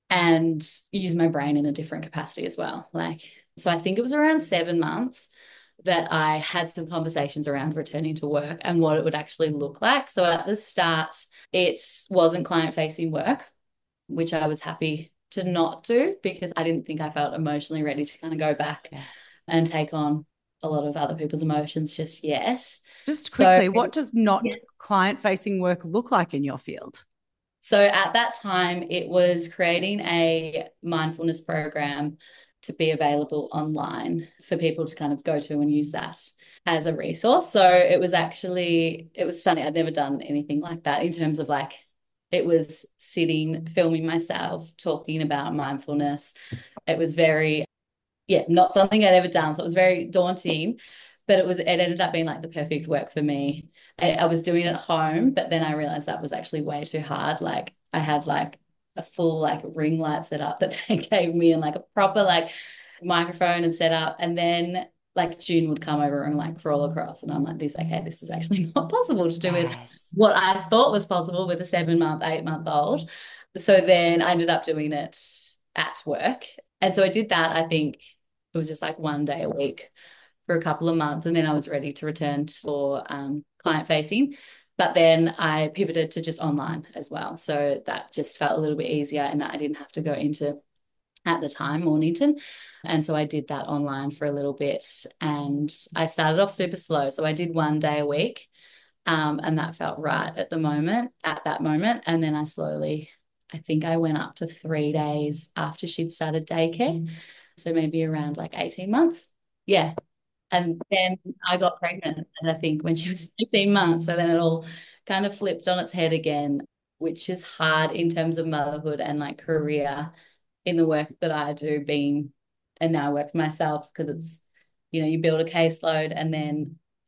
and use my brain in a different capacity as well. Like, so I think it was around seven months that I had some conversations around returning to work and what it would actually look like. So at the start, it wasn't client facing work, which I was happy to not do because I didn't think I felt emotionally ready to kind of go back Yeah. and take on a lot of other people's emotions just yet. Just So, quickly, what does not client facing work look like in your field? so at that time, it was creating a mindfulness program to be available online for people to kind of go to and use that as a resource. So it was actually, it was funny. I'd never done anything like that in terms of like, it was sitting, filming myself, talking about mindfulness. It was very, yeah, not something I'd ever done. So it was very daunting, but it was, it ended up being like the perfect work for me. I, I was doing it at home, but then I realized that was actually way too hard. Like I had like a full like ring light set up that they gave me and like a proper like microphone and set up. And then like June would come over and like crawl across. And I'm like, this, okay, this is actually not possible to do with Yes. what I thought was possible with a seven month, eight month old. So then I ended up doing it at work. And so I did that, I think it was just like one day a week for a couple of months. And then I was ready to return for um, client facing. But then I pivoted to just online as well. So that just felt a little bit easier and that I didn't have to go into, at the time, Mornington. And so I did that online for a little bit. And I started off super slow. So I did one day a week. Um, and that felt right at the moment, at that moment. And then I slowly, I think I went up to three days after she'd started daycare. So maybe around like eighteen months. Yeah. And then I got pregnant, and I think when she was eighteen months. So then it all kind of flipped on its head again, which is hard in terms of motherhood and like career in the work that I do, being, and now I work for myself because it's, you know, you build a caseload and then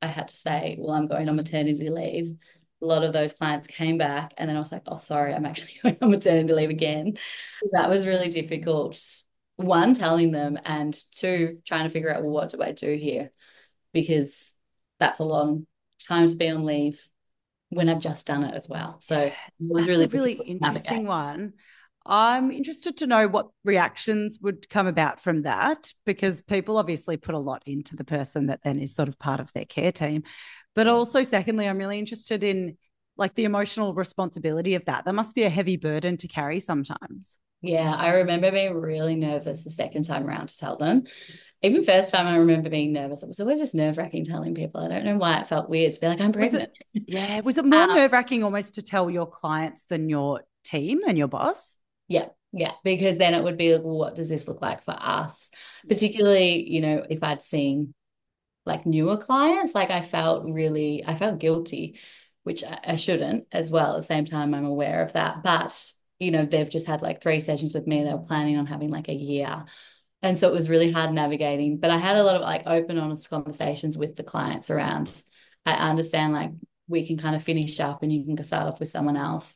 I had to say, well, I'm going on maternity leave, a lot of those clients came back and then I was like, oh, sorry, I'm actually going on maternity leave again. That was really difficult. One, telling them, and two, trying to figure out, well, what do I do here? Because that's a long time to be on leave when I've just done it as well. So it was That's really a really interesting one. I'm interested to know what reactions would come about from that, because people obviously put a lot into the person that then is sort of part of their care team. But Yeah. also, secondly, I'm really interested in like the emotional responsibility of that. That must be a heavy burden to carry sometimes. Yeah, I remember being really nervous the second time around to tell them. Even first time, I remember being nervous. It was always just nerve wracking telling people. I don't know why it felt weird to be like, I'm Was pregnant. it, yeah, was it more Um, nerve wracking almost to tell your clients than your team and your boss? yeah, yeah, because then it would be like, well, what does this look like for us? Particularly, you know, if I'd seen like newer clients, like I felt really, I felt guilty, which I, I shouldn't as well. At the same time, I'm aware of that. But, you know, they've just had like three sessions with me. They were planning on having like a year. And so it was really hard navigating. But I had a lot of like open, honest conversations with the clients around, I understand like we can kind of finish up and you can go start off with someone else.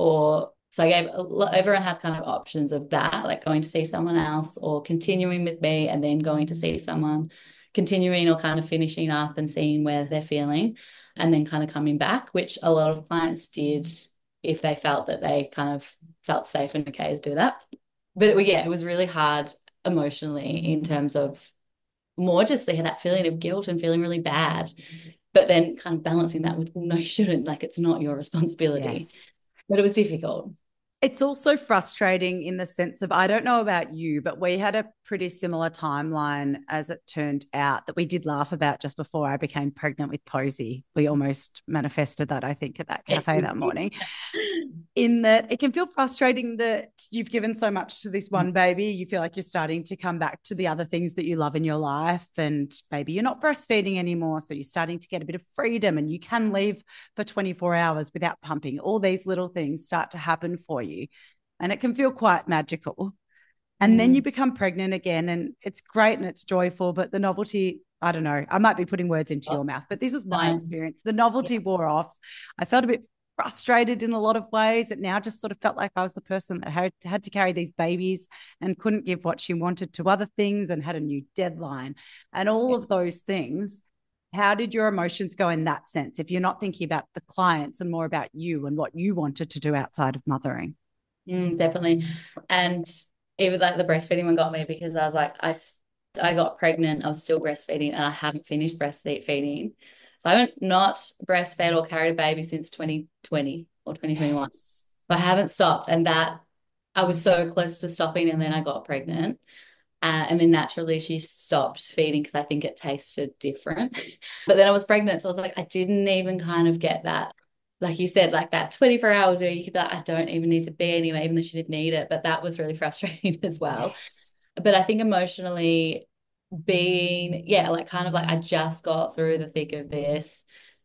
Or so I gave everyone had kind of options of that, like going to see someone else or continuing with me and then going to see someone, continuing or kind of finishing up and seeing where they're feeling and then kind of coming back, which a lot of clients did if they felt that they kind of felt safe and okay to do that. But it, yeah, it was really hard emotionally in terms of more just they had that feeling of guilt and feeling really bad, but then kind of balancing that with, well, no, you shouldn't, like it's not your responsibility. Yes. But it was difficult. It's also frustrating in the sense of, I don't know about you, but we had a pretty similar timeline as it turned out that we did laugh about just before I became pregnant with Posey. We almost manifested that, I think, at that cafe that morning. In that it can feel frustrating that you've given so much to this one baby. You feel like you're starting to come back to the other things that you love in your life, and maybe you're not breastfeeding anymore. So you're starting to get a bit of freedom and you can leave for twenty-four hours without pumping. All these little things start to happen for you and it can feel quite magical. And mm. then you become pregnant again and it's great and it's joyful, but the novelty, I don't know, I might be putting words into your mouth, but this was my experience. The novelty yeah. wore off. I felt a bit frustrated in a lot of ways. It now just sort of felt like I was the person that had, had to carry these babies and couldn't give what she wanted to other things and had a new deadline and all of those things. How did your emotions go in that sense if you're not thinking about the clients and more about you and what you wanted to do outside of mothering? Mm, definitely. And even like the breastfeeding one got me because I was like, I, I got pregnant, I was still breastfeeding and I haven't finished breastfeeding. So I haven't not breastfed or carried a baby since twenty twenty or twenty twenty-one. Yes. But I haven't stopped. And that I was so close to stopping and then I got pregnant. Uh, and then naturally she stopped feeding because I think it tasted different. But then I was pregnant. So I was like, I didn't even kind of get that, like you said, like that twenty-four hours where you could be like, I don't even need to be anyway, even though she did need it. But that was really frustrating as well. Yes. But I think emotionally being, yeah, like kind of like I just got through the thick of this.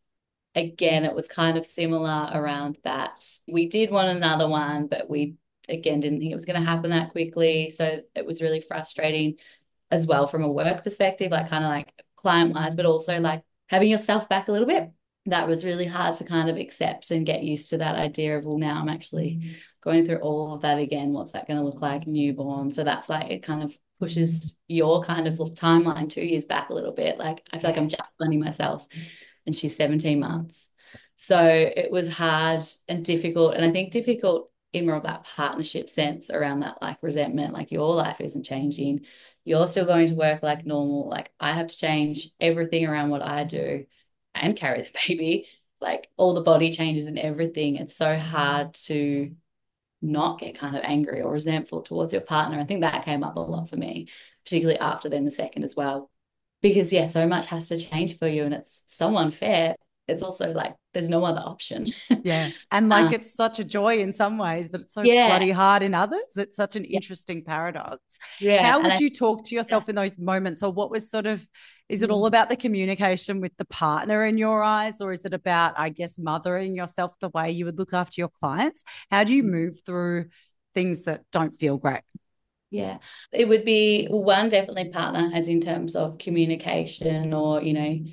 Again, it was kind of similar around that. We did want another one, but we, again, didn't think it was going to happen that quickly. So it was really frustrating as well from a work perspective, like kind of like client-wise, but also like having yourself back a little bit. That was really hard to kind of accept and get used to that idea of, well, now I'm actually going through all of that again. What's that going to look like newborn? So that's like, it kind of pushes your kind of timeline two years back a little bit. Like I feel like I'm just planning myself and she's seventeen months. So it was hard and difficult. And I think difficult in more of that partnership sense around that like resentment, like your life isn't changing. You're still going to work like normal. Like I have to change everything around what I do and carry this baby, like all the body changes and everything. It's so hard to not get kind of angry or resentful towards your partner. I think that came up a lot for me, particularly after then the second as well. Because yeah, so much has to change for you and it's so unfair. It's also like there's no other option. Yeah. And like um, it's such a joy in some ways, but it's so yeah. bloody hard in others. It's such an interesting yeah. paradox. Yeah. How would I, you talk to yourself yeah. in those moments? Or what was sort of, is it all about the communication with the partner in your eyes? Or is it about, I guess, mothering yourself the way you would look after your clients? How do you move through things that don't feel great? Yeah, it would be one, definitely partner as in terms of communication or, you know,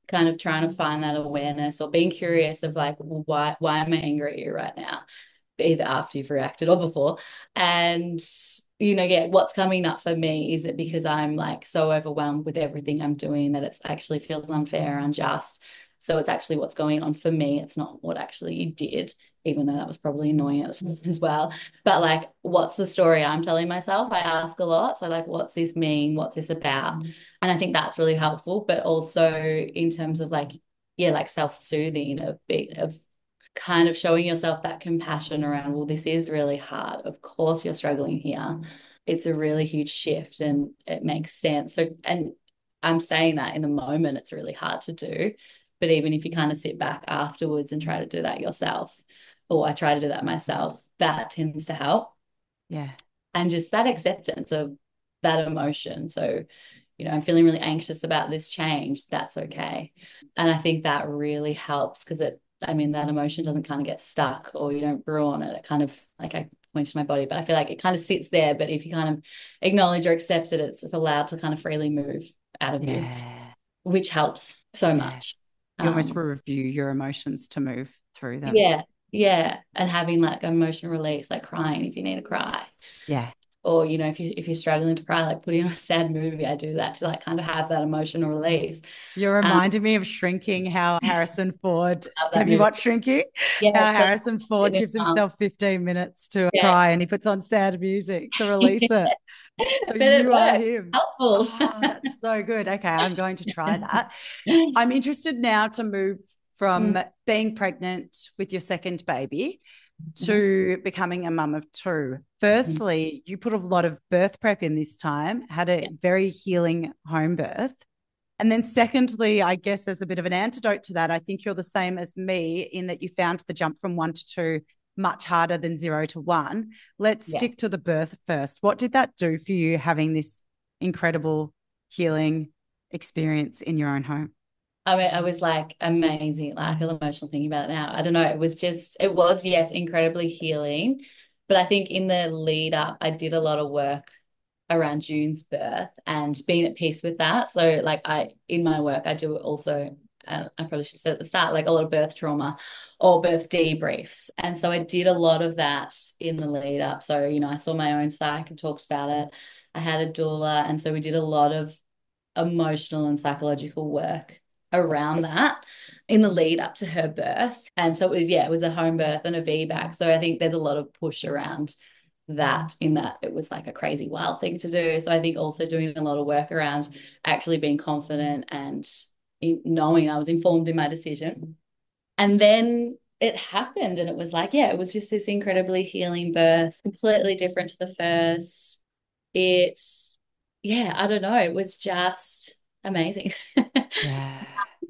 kind of trying to find that awareness or being curious of like, well, why, why am I angry at you right now? Either after you've reacted or before. And, you know, yeah, what's coming up for me, is it because I'm like so overwhelmed with everything I'm doing that it's actually feels unfair, unjust? So it's actually what's going on for me. It's not what actually you did, even though that was probably annoying as well. But like, what's the story I'm telling myself? I ask a lot. So like, what's this mean? What's this about? And I think that's really helpful. But also in terms of like, yeah, like self-soothing, of, of kind of showing yourself that compassion around, well, this is really hard. Of course you're struggling here. It's a really huge shift and it makes sense. So, and I'm saying that in the moment, it's really hard to do. But even if you kind of sit back afterwards and try to do that yourself, or I try to do that myself, that tends to help. Yeah. And just that acceptance of that emotion. So, you know, I'm feeling really anxious about this change. That's okay. And I think that really helps because it, I mean, that emotion doesn't kind of get stuck or you don't brew on it. It kind of, like I pointed to my body, but I feel like it kind of sits there. But if you kind of acknowledge or accept it, it's allowed to kind of freely move out of Yeah. you, which helps so Yeah. much. You almost Um, review your emotions to move through them. yeah. Yeah. And having like emotional release, like crying if you need to cry. Yeah. Or, you know, if you if you're struggling to cry, like putting on a sad movie, I do that to like kind of have that emotional release. You're Um, reminding me of Shrinking, how Harrison Ford, love that have you movie. watched Shrinking? Yeah, How so Harrison Ford gives um, himself fifteen minutes to yeah. cry and he puts on sad music to release it. So But it you are works. him. Helpful. Oh, that's so good. Okay, I'm going to try that. I'm interested now to move from Mm. being pregnant with your second baby Mhm. to becoming a mum of two. Firstly, you put a lot of birth prep in this time, had a Yeah. very healing home birth. And then secondly, I guess as a bit of an antidote to that, I think you're the same as me in that you found the jump from one to two much harder than zero to one. Let's Yeah. stick to the birth first. What did that do for you having this incredible healing experience in your own home? I mean, I was like amazing. Like, I feel emotional thinking about it now. I don't know. It was just, it was, yes, incredibly healing. But I think in the lead up, I did a lot of work around June's birth and being at peace with that. So, like, I, in my work, I do also, uh, I probably should have said at the start, like a lot of birth trauma or birth debriefs. And so I did a lot of that in the lead up. So, you know, I saw my own psych and talked about it. I had a doula. And so we did a lot of emotional and psychological work around that in the lead up to her birth. And so it was, yeah, it was a home birth and a V BAC. So I think there's a lot of push around that, in that it was like a crazy wild thing to do. So I think also doing a lot of work around actually being confident and knowing I was informed in my decision. And then it happened and it was like, yeah, it was just this incredibly healing birth, completely different to the first. It, yeah, I don't know. It was just amazing. Yeah.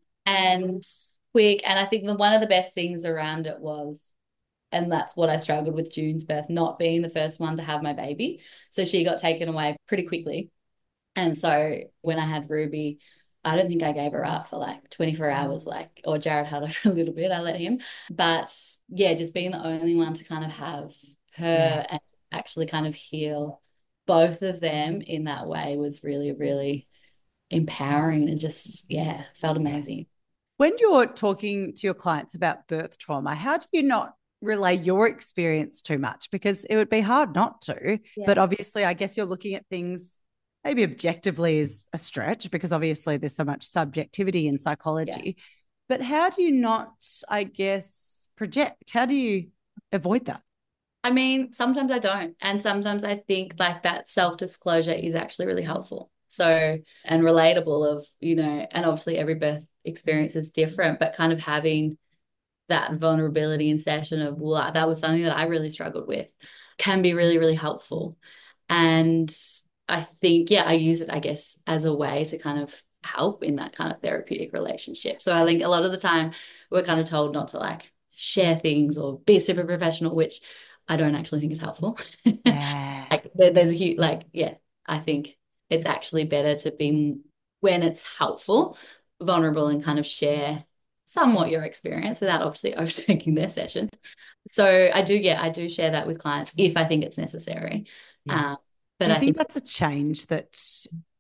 And quick. And I think the one of the best things around it was, and that's what I struggled with June's birth, not being the first one to have my baby. So she got taken away pretty quickly. And so when I had Ruby, I don't think I gave her up for like twenty-four hours, like, or Jared had her for a little bit. I let him. But yeah, just being the only one to kind of have her Yeah. and actually kind of heal both of them in that way was really, really empowering and just, yeah, felt amazing. When you're talking to your clients about birth trauma, how do you not relay your experience too much? Because it would be hard not to. Yeah. But obviously, I guess you're looking at things maybe objectively is a stretch because obviously there's so much subjectivity in psychology. Yeah. But how do you not, I guess, project? How do you avoid that? I mean, sometimes I don't. And sometimes I think like that self-disclosure is actually really helpful. So, and relatable of, you know, and obviously every birth experience is different, but kind of having that vulnerability in session of, well, that was something that I really struggled with can be really, really helpful. And I think, yeah, I use it, I guess, as a way to kind of help in that kind of therapeutic relationship. So I think a lot of the time we're kind of told not to like share things or be super professional, which I don't actually think is helpful. Yeah. Like there, there's a huge, like, yeah, I think it's actually better to be, when it's helpful, vulnerable and kind of share somewhat your experience without obviously overtaking their session. So I do, yeah, I do share that with clients if I think it's necessary. Yeah. Um, but Do you I think think that's a change that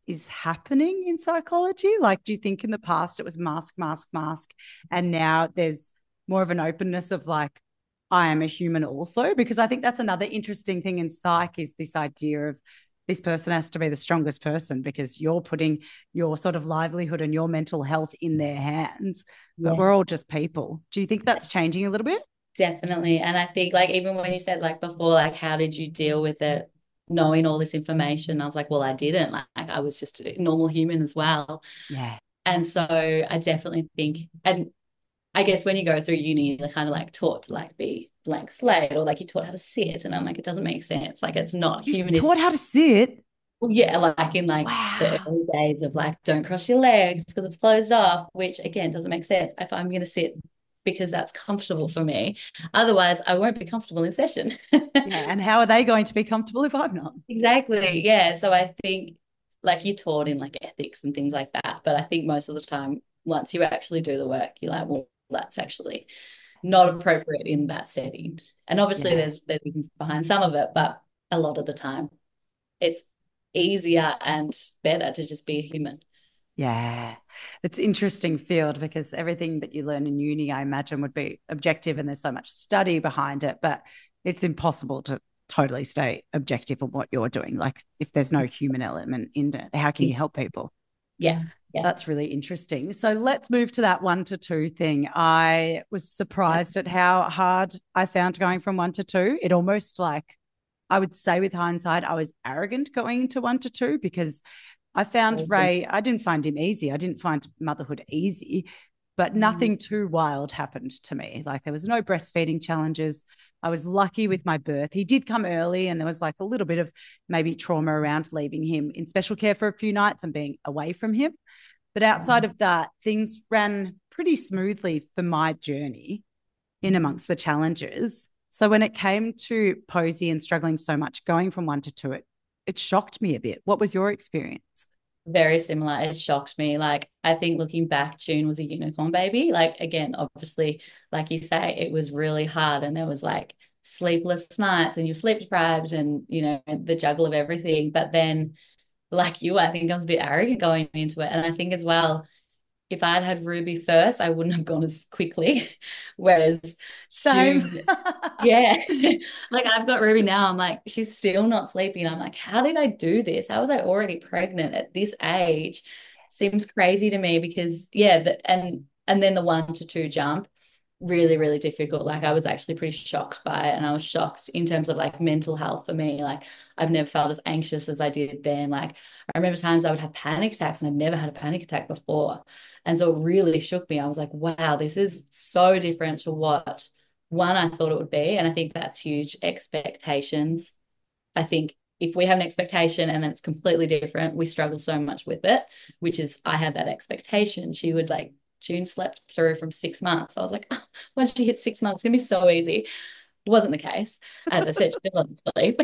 is happening in psychology? Like, do you think in the past it was mask, mask, mask, and now there's more of an openness of like, I am a human also? Because I think that's another interesting thing in psych is this idea of this person has to be the strongest person because you're putting your sort of livelihood and your mental health in their hands, but Yeah. we're all just people. Do you think that's changing a little bit? Definitely. And I think like even when you said like before, like how did you deal with it knowing all this information? I was like, well, I didn't. Like, I was just a normal human as well. Yeah. And so I definitely think, and I guess when you go through uni, you're kind of like taught to like be blank slate or like you're taught how to sit. And I'm like, it doesn't make sense. Like it's not You taught humanistic. how to sit. Well, yeah, like in like the Wow. early days of like don't cross your legs because it's closed off, which again doesn't make sense. If I'm going to sit because that's comfortable for me, otherwise I won't be comfortable in session. Yeah. And how are they going to be comfortable if I'm not? Exactly. Yeah. So I think like you're taught in like ethics and things like that, but I think most of the time, once you actually do the work, you're like, well, that's actually not appropriate in that setting. And obviously, Yeah. there's there's reasons behind some of it, but a lot of the time, it's easier and better to just be a human. Yeah. It's interesting field because everything that you learn in uni, I imagine, would be objective and there's so much study behind it, but it's impossible to totally stay objective on what you're doing. Like if there's no human element in it, how can you help people? Yeah, yeah. That's really interesting. So let's move to that one to two thing. I was surprised at how hard I found going from one to two. It almost like, I would say with hindsight, I was arrogant going into one to two because I found Ray, I didn't find him easy. I didn't find motherhood easy, but nothing too wild happened to me. Like there was no breastfeeding challenges. I was lucky with my birth. He did come early and there was like a little bit of maybe trauma around leaving him in special care for a few nights and being away from him. But outside of that, things ran pretty smoothly for my journey in amongst the challenges. So when it came to Posey and struggling so much, going from one to two, it, it shocked me a bit. What was your experience? Very similar. It shocked me. Like, I think looking back, June was a unicorn baby. Like, again, obviously, like you say, it was really hard and there was like sleepless nights and you sleep deprived and, you know, the juggle of everything. But then, like you, I think I was a bit arrogant going into it. And I think as well, if I'd had Ruby first, I wouldn't have gone as quickly. Whereas Same. June, yeah, like I've got Ruby now. I'm like, she's still not sleeping. I'm like, how did I do this? How was I already pregnant at this age? Seems crazy to me because yeah, the, and and then the one to two jump, really, really difficult. Like I was actually pretty shocked by it, and I was shocked in terms of like mental health for me. Like I've never felt as anxious as I did then. Like I remember times I would have panic attacks, and I'd never had a panic attack before. And so it really shook me. I was like, wow, this is so different to what one I thought it would be. And I think that's huge. Expectations. I think if we have an expectation and then it's completely different, we struggle so much with it, which is I had that expectation. She would like, June slept through from six months. I was like, oh, once she hit six months, it's gonna be so easy. It wasn't the case. As I said, she wasn't asleep.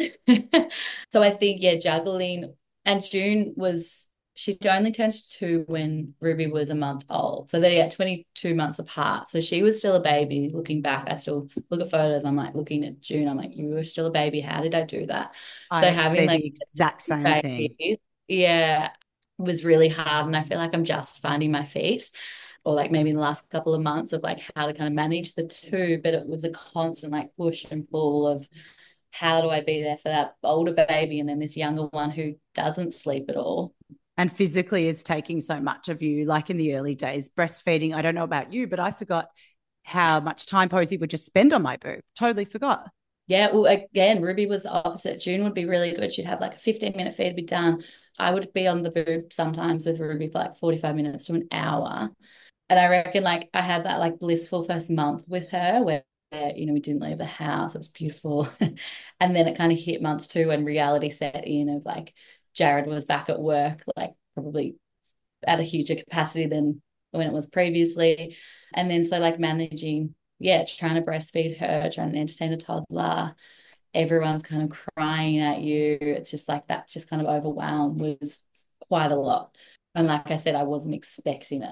So I think, yeah, juggling. And June was, she'd only turned two when Ruby was a month old. So they're yeah, twenty-two months apart. So she was still a baby. Looking back, I still look at photos. I'm like looking at June. I'm like, you were still a baby. How did I do that? So I having say like the exact same thing. babies, yeah, was really hard. And I feel like I'm just finding my feet or like maybe in the last couple of months of like how to kind of manage the two, but it was a constant like push and pull of how do I be there for that older baby and then this younger one who doesn't sleep at all. And physically is taking so much of you, like in the early days, breastfeeding. I don't know about you, but I forgot how much time Posey would just spend on my boob. Totally forgot. Yeah, well, again, Ruby was the opposite. June would be really good. She'd have like a fifteen minute feed be done. I would be on the boob sometimes with Ruby for like forty-five minutes to an hour. And I reckon like I had that like blissful first month with her where, you know, we didn't leave the house. It was beautiful. And then it kind of hit month two and reality set in of like Jared was back at work, like probably at a huger capacity than when it was previously. And then so like managing, yeah, trying to breastfeed her, trying to entertain a toddler, everyone's kind of crying at you. It's just like that's just kind of overwhelmed was quite a lot. And like I said, I wasn't expecting it.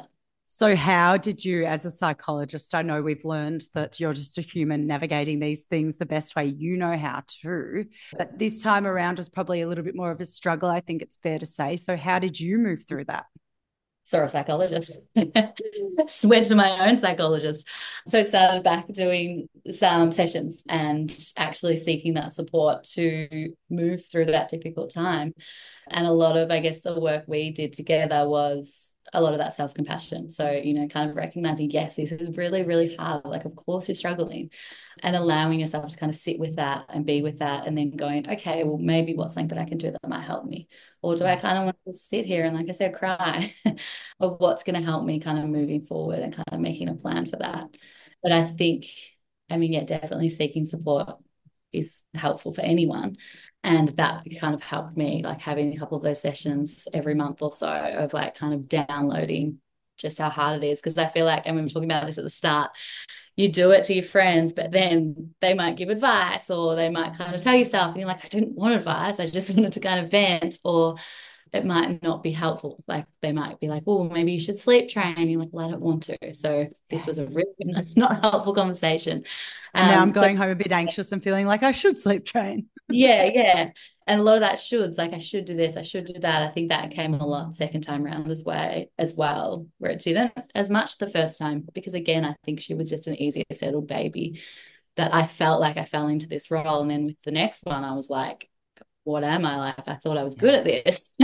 So, how did you, as a psychologist, I know we've learned that you're just a human navigating these things the best way you know how to, but this time around was probably a little bit more of a struggle, I think it's fair to say. So, how did you move through that? Saw a psychologist. Went to my own psychologist. So it started back doing some sessions and actually seeking that support to move through that difficult time. And a lot of, I guess, the work we did together was a lot of that self-compassion. So, you know, kind of recognizing, yes, this is really, really hard. Like, of course you're struggling, and allowing yourself to kind of sit with that and be with that, and then going, okay, well, maybe what's something that I can do that might help me? Or do I kind of want to sit here and, like I said, cry? Or what's going to help me kind of moving forward and kind of making a plan for that? But I think, I mean, yeah, definitely seeking support is helpful for anyone. And that kind of helped me, like having a couple of those sessions every month or so of like kind of downloading just how hard it is. Because I feel like, and we were talking about this at the start, you do it to your friends, but then they might give advice or they might kind of tell you stuff. And you're like, I didn't want advice. I just wanted to kind of vent. Or it might not be helpful. Like they might be like, oh, maybe you should sleep train. You're like, well, I don't want to. So this was a really not helpful conversation. And now I'm Um, so going home a bit anxious and feeling like I should sleep train. yeah, yeah. And a lot of that shoulds, like I should do this, I should do that. I think that came a lot second time round as well, as well, where it didn't as much the first time. Because again, I think she was just an easier settled baby that I felt like I fell into this role. And then with the next one, I was like, what am I like? I thought I was good at this.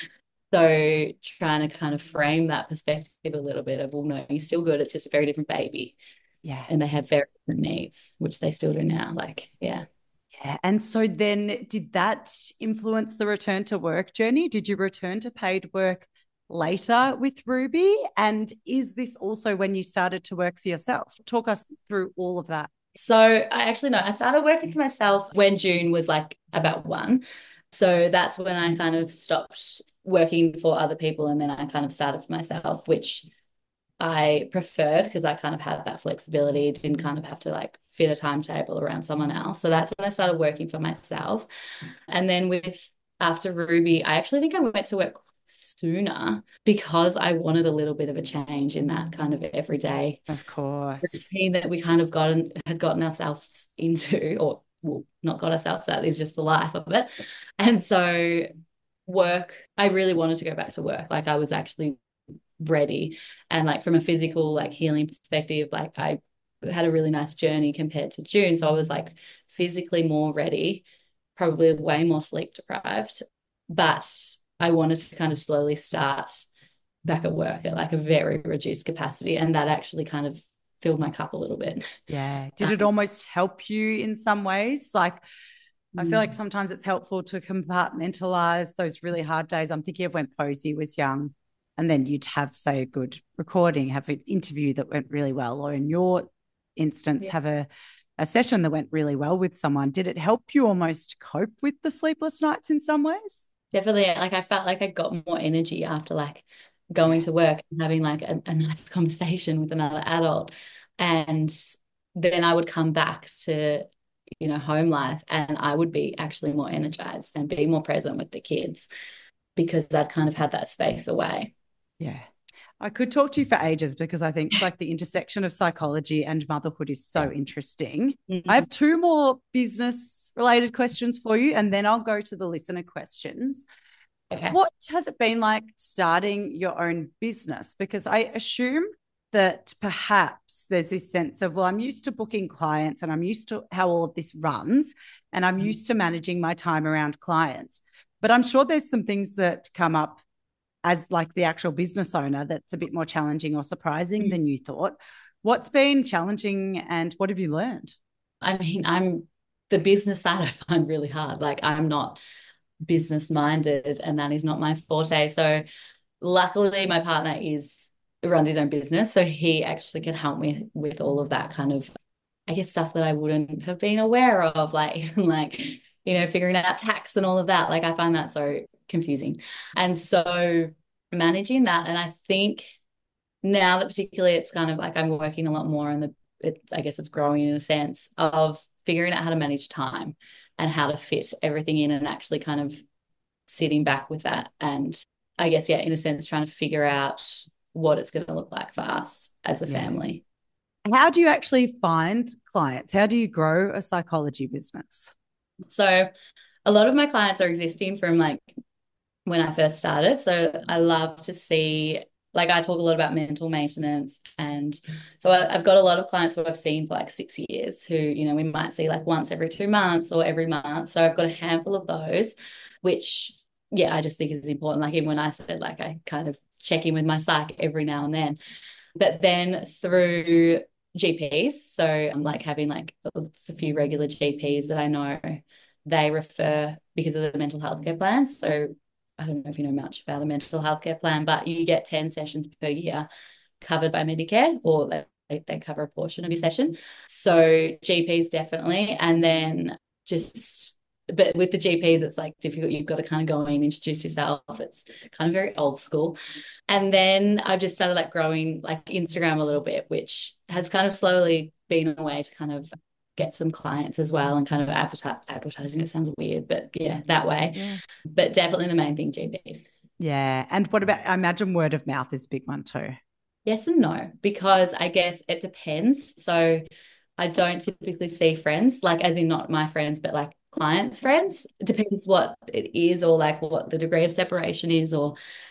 So trying to kind of frame that perspective a little bit of, well, no, you're still good. It's just a very different baby. Yeah. And they have very different needs, which they still do now. Like, yeah. Yeah. And so then did that influence the return to work journey? Did you return to paid work later with Ruby? And is this also when you started to work for yourself? Talk us through all of that. So I actually know I started working for myself when June was like about one. So that's when I kind of stopped working for other people, and then I kind of started for myself, which I preferred because I kind of had that flexibility, didn't kind of have to like fit a timetable around someone else. So that's when I started working for myself. And then with after Ruby, I actually think I went to work sooner because I wanted a little bit of a change in that kind of everyday Of course. routine that we kind of gotten had gotten ourselves into, or well, not got ourselves, that is just the life of it. And so work, I really wanted to go back to work. Like I was actually ready. And like from a physical, like healing perspective, like I had a really nice journey compared to June. So I was like physically more ready, probably way more sleep deprived. But I wanted to kind of slowly start back at work at like a very reduced capacity. And that actually kind of filled my cup a little bit. Yeah. Did it almost help you in some ways? Like, I feel like sometimes it's helpful to compartmentalize those really hard days. I'm thinking of when Posey was young, and then you'd have, say, a good recording, have an interview that went really well, or in your instance, yeah. have a, a session that went really well with someone. Did it help you almost cope with the sleepless nights in some ways? Definitely. Like I felt like I got more energy after like going to work and having like a, a nice conversation with another adult. And then I would come back to, you know, home life, and I would be actually more energized and be more present with the kids because I'd kind of had that space away. Yeah. I could talk to you for ages because I think like the intersection of psychology and motherhood is so interesting. Mm-hmm. I have two more business related questions for you, and then I'll go to the listener questions. Okay. What has it been like starting your own business? Because I assume that perhaps there's this sense of, well, I'm used to booking clients and I'm used to how all of this runs, and I'm used to managing my time around clients. But I'm sure there's some things that come up as like the actual business owner that's a bit more challenging or surprising mm-hmm. than you thought. What's been challenging and what have you learned? I mean, I'm the business side I find really hard. Like I'm not business minded, and that is not my forte. So luckily my partner is runs his own business, so he actually can help me with all of that kind of, I guess, stuff that I wouldn't have been aware of, like like you know, figuring out tax and all of that. Like I find that so confusing. And so managing that, and I think now that particularly it's kind of like I'm working a lot more on the, it, I guess it's growing in a sense of figuring out how to manage time and how to fit everything in, and actually kind of sitting back with that. And I guess, yeah, in a sense, trying to figure out what it's going to look like for us as a Yeah. family. How do you actually find clients? How do you grow a psychology business? So a lot of my clients are existing from like when I first started. So I love to see, like I talk a lot about mental maintenance. And so I, I've got a lot of clients who I've seen for like six years who, you know, we might see like once every two months or every month. So I've got a handful of those, which, yeah, I just think is important. Like even when I said, like I kind of check in with my psych every now and then. But then through G Ps, so I'm like having like a few regular G Ps that I know they refer because of the mental health care plans. So I don't know if you know much about a mental health care plan, but you get ten sessions per year covered by Medicare, or they, they cover a portion of your session. So G Ps definitely. And then just but with the G Ps, it's like difficult. You've got to kind of go in, introduce yourself. It's kind of very old school. And then I've just started like growing like Instagram a little bit, which has kind of slowly been a way to kind of get some clients as well, and kind of advertise, advertising. It sounds weird, but yeah, that way. Yeah. But definitely the main thing, G Ps. Yeah. And what about, I imagine word of mouth is a big one too. Yes and no, because I guess it depends. So I don't typically see friends, like as in not my friends, but like clients' friends. It depends what it is, or like what the degree of separation is, or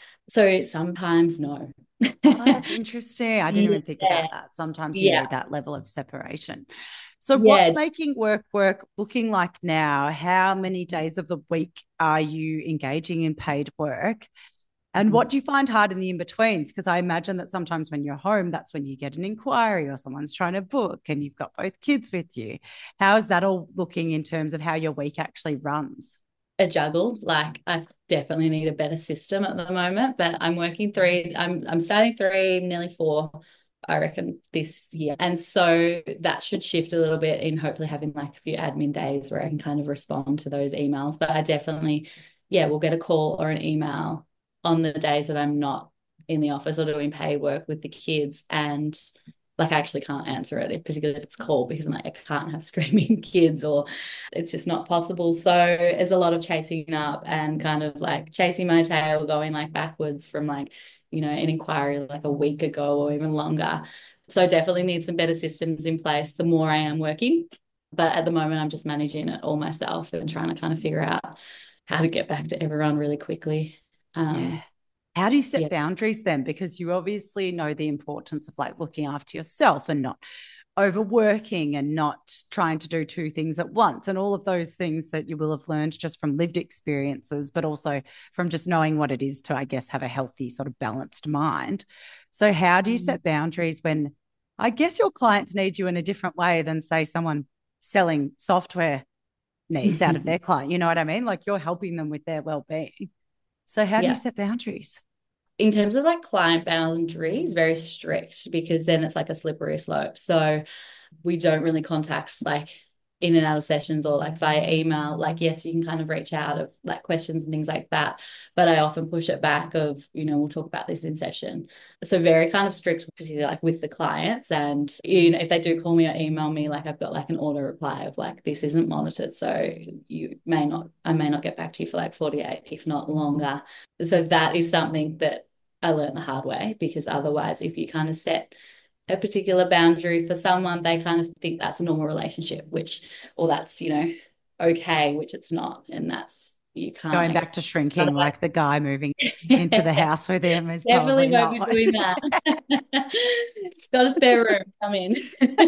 so sometimes no. Oh, that's interesting. I didn't even think Yeah. about that. Sometimes you Yeah. need that level of separation. So Yeah. what's making work work looking like now? How many days of the week are you engaging in paid work? And what do you find hard in the in-betweens? Because I imagine that sometimes when you're home, that's when you get an inquiry or someone's trying to book and you've got both kids with you. How is that all looking in terms of how your week actually runs? A juggle. Like I definitely need a better system at the moment, but I'm working three, I'm I'm starting three, nearly four, I reckon, this year. And so that should shift a little bit in hopefully having like a few admin days where I can kind of respond to those emails. But I definitely, yeah, we'll get a call or an email on the days that I'm not in the office or doing paid work with the kids. And like I actually can't answer it, particularly if it's called, because I'm like, I can't have screaming kids, or it's just not possible. So there's a lot of chasing up and kind of like chasing my tail, going like backwards from like, you know, an inquiry like a week ago or even longer. So I definitely need some better systems in place the more I am working. But at the moment, I'm just managing it all myself and trying to kind of figure out how to get back to everyone really quickly. Um, yeah. How do you set yeah. boundaries then? Because you obviously know the importance of like looking after yourself and not overworking and not trying to do two things at once, and all of those things that you will have learned just from lived experiences, but also from just knowing what it is to, I guess, have a healthy sort of balanced mind. So how do you set boundaries when I guess your clients need you in a different way than, say, someone selling software needs out of their client? You know what I mean? Like you're helping them with their well-being. So how do Yeah. you set boundaries? In terms of like client boundaries, very strict, because then it's like a slippery slope. So we don't really contact like in and out of sessions or like via email. Like, yes, you can kind of reach out of like questions and things like that. But I often push it back of, you know, we'll talk about this in session. So very kind of strict, particularly like with the clients. And, you know, if they do call me or email me, like I've got like an auto reply of like, this isn't monitored. So you may not, I may not get back to you for like forty-eight, if not longer. So that is something that I learned the hard way, because otherwise, if you kind of set a particular boundary for someone, they kind of think that's a normal relationship, which, or that's, you know, okay, which it's not. And that's, you can't. Going back to shrinking, like the guy moving into the house with him is definitely probably won't not be like... doing that. Got a spare room, come in.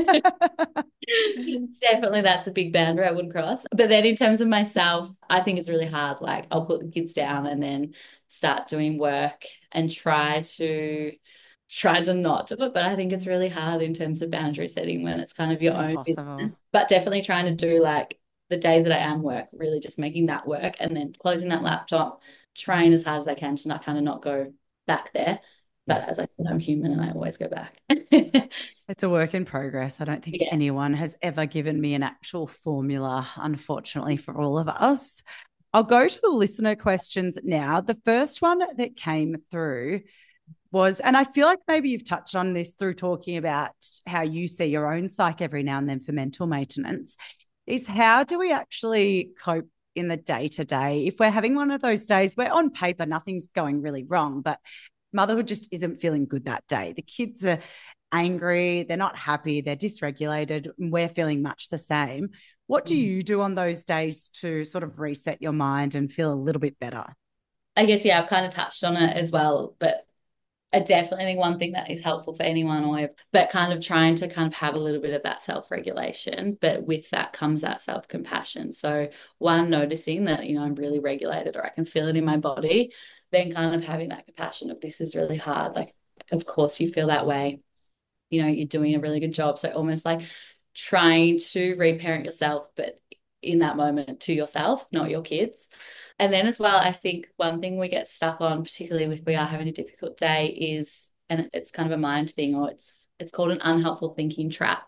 Definitely that's a big boundary I wouldn't cross. But then in terms of myself, I think it's really hard. Like I'll put the kids down and then start doing work and try to try to not do it, but I think it's really hard in terms of boundary setting when it's kind of your It's own impossible. business. But definitely trying to do like the day that I am work, really just making that work, and then closing that laptop, trying as hard as I can to not kind of not go back there. But as I said, I'm human and I always go back. It's a work in progress. I don't think Yeah. anyone has ever given me an actual formula, unfortunately, for all of us. I'll go to the listener questions now. The first one that came through was, and I feel like maybe you've touched on this through talking about how you see your own psych every now and then for mental maintenance, is how do we actually cope in the day-to-day if we're having one of those days where on paper nothing's going really wrong, but motherhood just isn't feeling good that day. The kids are angry, they're not happy, they're dysregulated, and we're feeling much the same. What do you do on those days to sort of reset your mind and feel a little bit better? I guess, yeah, I've kind of touched on it as well, but I definitely think one thing that is helpful for anyone, or but kind of trying to kind of have a little bit of that self-regulation, but with that comes that self-compassion. So one, noticing that, you know, I'm really regulated or I can feel it in my body, then kind of having that compassion of this is really hard. Like, of course you feel that way. You know, you're doing a really good job. So almost like trying to reparent yourself, but in that moment to yourself, not your kids. And then as well, I think one thing we get stuck on, particularly if we are having a difficult day, is, and it's kind of a mind thing, or it's it's called an unhelpful thinking trap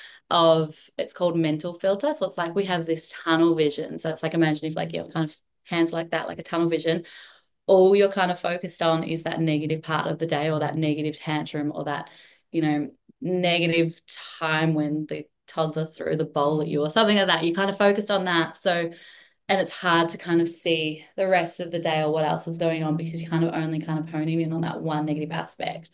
of, it's called mental filter. So it's like we have this tunnel vision. So it's like, imagine if like your kind of hands like that, like a tunnel vision, all you're kind of focused on is that negative part of the day, or that negative tantrum, or that, you know, negative time when the toddler threw the bowl at you or something like that. You kind of focused on that. So, and it's hard to kind of see the rest of the day or what else is going on, because you're kind of only kind of honing in on that one negative aspect.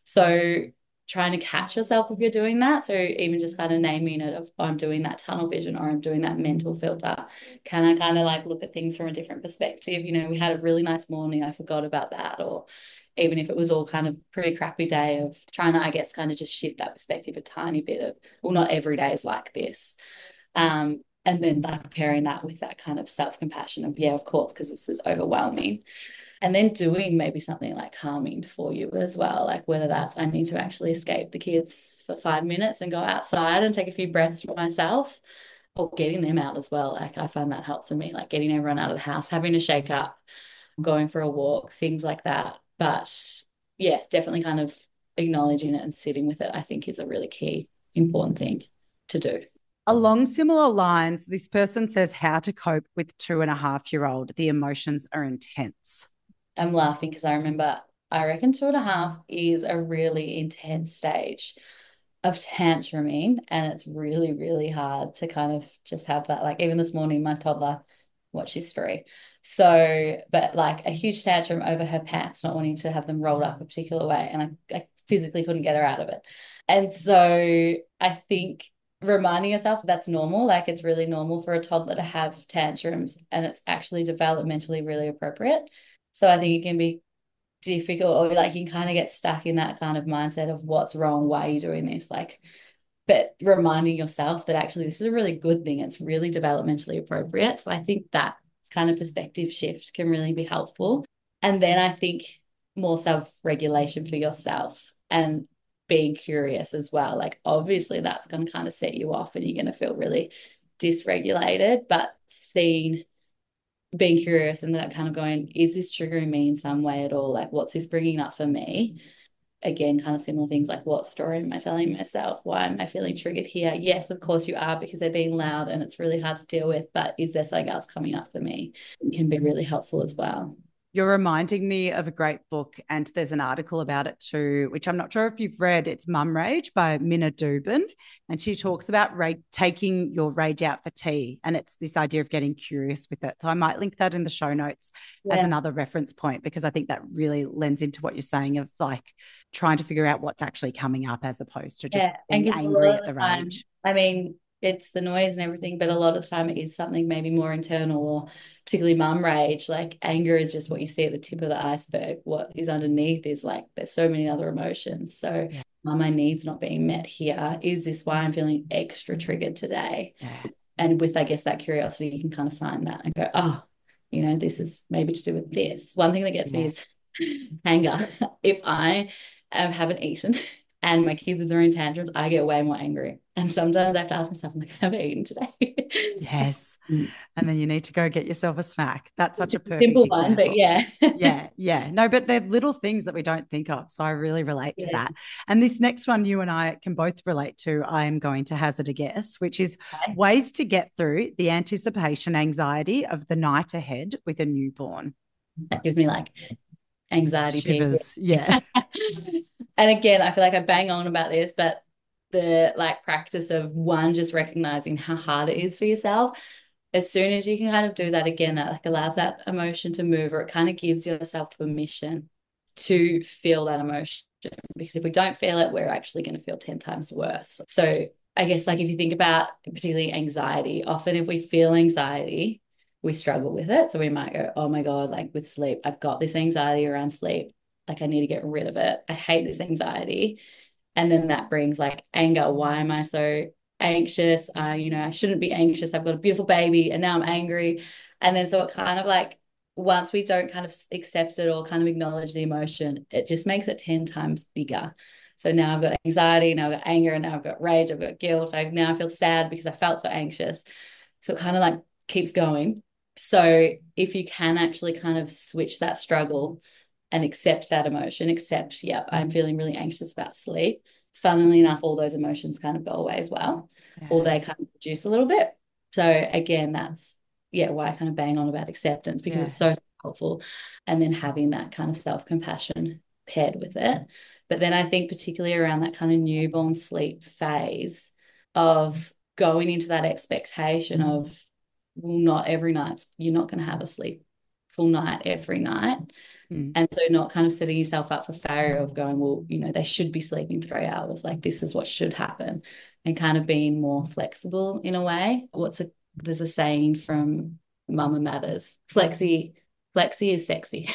So trying to catch yourself if you're doing that. So even just kind of naming it of, oh, I'm doing that tunnel vision, or I'm doing that mental filter. Can I kind of like look at things from a different perspective? You know, we had a really nice morning, I forgot about that. Or even if it was all kind of pretty crappy day, of trying to, I guess, kind of just shift that perspective a tiny bit of, well, not every day is like this. Um, and then like pairing that with that kind of self-compassion of, yeah, of course, because this is overwhelming. And then doing maybe something like calming for you as well, like whether that's I need to actually escape the kids for five minutes and go outside and take a few breaths for myself, or getting them out as well. Like I find that helps for me, like getting everyone out of the house, having a shake up, going for a walk, things like that. But yeah, definitely kind of acknowledging it and sitting with it, I think, is a really key, important thing to do. Along similar lines, this person says how to cope with two and a half year old. The emotions are intense. I'm laughing because I remember, I reckon two and a half is a really intense stage of tantruming, and it's really, really hard to kind of just have that. Like even this morning, my toddler, what, she's three. So, but like a huge tantrum over her pants, not wanting to have them rolled up a particular way. And I, I physically couldn't get her out of it. And so I think reminding yourself that's normal, like it's really normal for a toddler to have tantrums, and it's actually developmentally really appropriate. So I think it can be difficult, or like you can kind of get stuck in that kind of mindset of what's wrong, why are you doing this? Like, but reminding yourself that actually this is a really good thing. It's really developmentally appropriate. So I think that kind of perspective shift can really be helpful. And then I think more self-regulation for yourself and being curious as well. Like obviously that's going to kind of set you off and you're going to feel really dysregulated, but seeing, being curious and that kind of going, is this triggering me in some way at all? Like what's this bringing up for me? Again, kind of similar things like, what story am I telling myself? Why am I feeling triggered here? Yes, of course you are, because they're being loud and it's really hard to deal with, but is there something else coming up for me? It can be really helpful as well. You're reminding me of a great book, and there's an article about it too, which I'm not sure if you've read. It's Mum Rage by Minna Dubin, and she talks about ra- taking your rage out for tea, and it's this idea of getting curious with it. So I might link that in the show notes yeah. as another reference point, because I think that really lends into what you're saying of like trying to figure out what's actually coming up as opposed to just yeah. being angry at the time, rage. I mean, it's the noise and everything, but a lot of the time it is something maybe more internal, or particularly mum rage. Like anger is just what you see at the tip of the iceberg. What is underneath is like there's so many other emotions. So yeah. are my needs not being met here? Is this why I'm feeling extra triggered today? Yeah. And with, I guess, that curiosity, you can kind of find that and go, oh, you know, this is maybe to do with this. One thing that gets yeah. me is anger. If I um, haven't eaten and my kids are throwing tantrums, I get way more angry. And sometimes I have to ask myself, I'm like, have I eaten today? Yes. And then you need to go get yourself a snack. That's such a perfect simple example. one, but yeah. yeah, yeah. No, but they're little things that we don't think of. So I really relate yeah. to that. And this next one you and I can both relate to, I am going to hazard a guess, which is okay. ways to get through the anticipation anxiety of the night ahead with a newborn. That gives me like anxiety. Shivers, yeah. And again, I feel like I bang on about this, but the like practice of one, just recognizing how hard it is for yourself. As soon as you can kind of do that again, that like allows that emotion to move, or it kind of gives yourself permission to feel that emotion, because if we don't feel it, we're actually going to feel ten times worse. So I guess like if you think about particularly anxiety, often if we feel anxiety, we struggle with it. So we might go, oh my God, like with sleep, I've got this anxiety around sleep. Like I need to get rid of it. I hate this anxiety. And then that brings like anger. Why am I so anxious? I, you know, I shouldn't be anxious. I've got a beautiful baby and now I'm angry. And then so it kind of like, once we don't kind of accept it or kind of acknowledge the emotion, it just makes it ten times bigger. So now I've got anxiety, now I've got anger, and now I've got rage, I've got guilt. I now I feel sad because I felt so anxious. So it kind of like keeps going. So if you can actually kind of switch that struggle and accept that emotion, accept, yep, I'm feeling really anxious about sleep. Funnily enough, all those emotions kind of go away as well, yeah. Or they kind of reduce a little bit. So again, that's, yeah, why I kind of bang on about acceptance, because yeah. it's so helpful. And then having that kind of self-compassion paired with it. But then I think particularly around that kind of newborn sleep phase of going into that expectation of, well, not every night, you're not going to have a sleepful night every night. Mm. And so not kind of setting yourself up for failure of going, well, you know, they should be sleeping three hours. Like this is what should happen, and kind of being more flexible in a way. What's a, there's a saying from Mama Matters, flexi, flexi is sexy.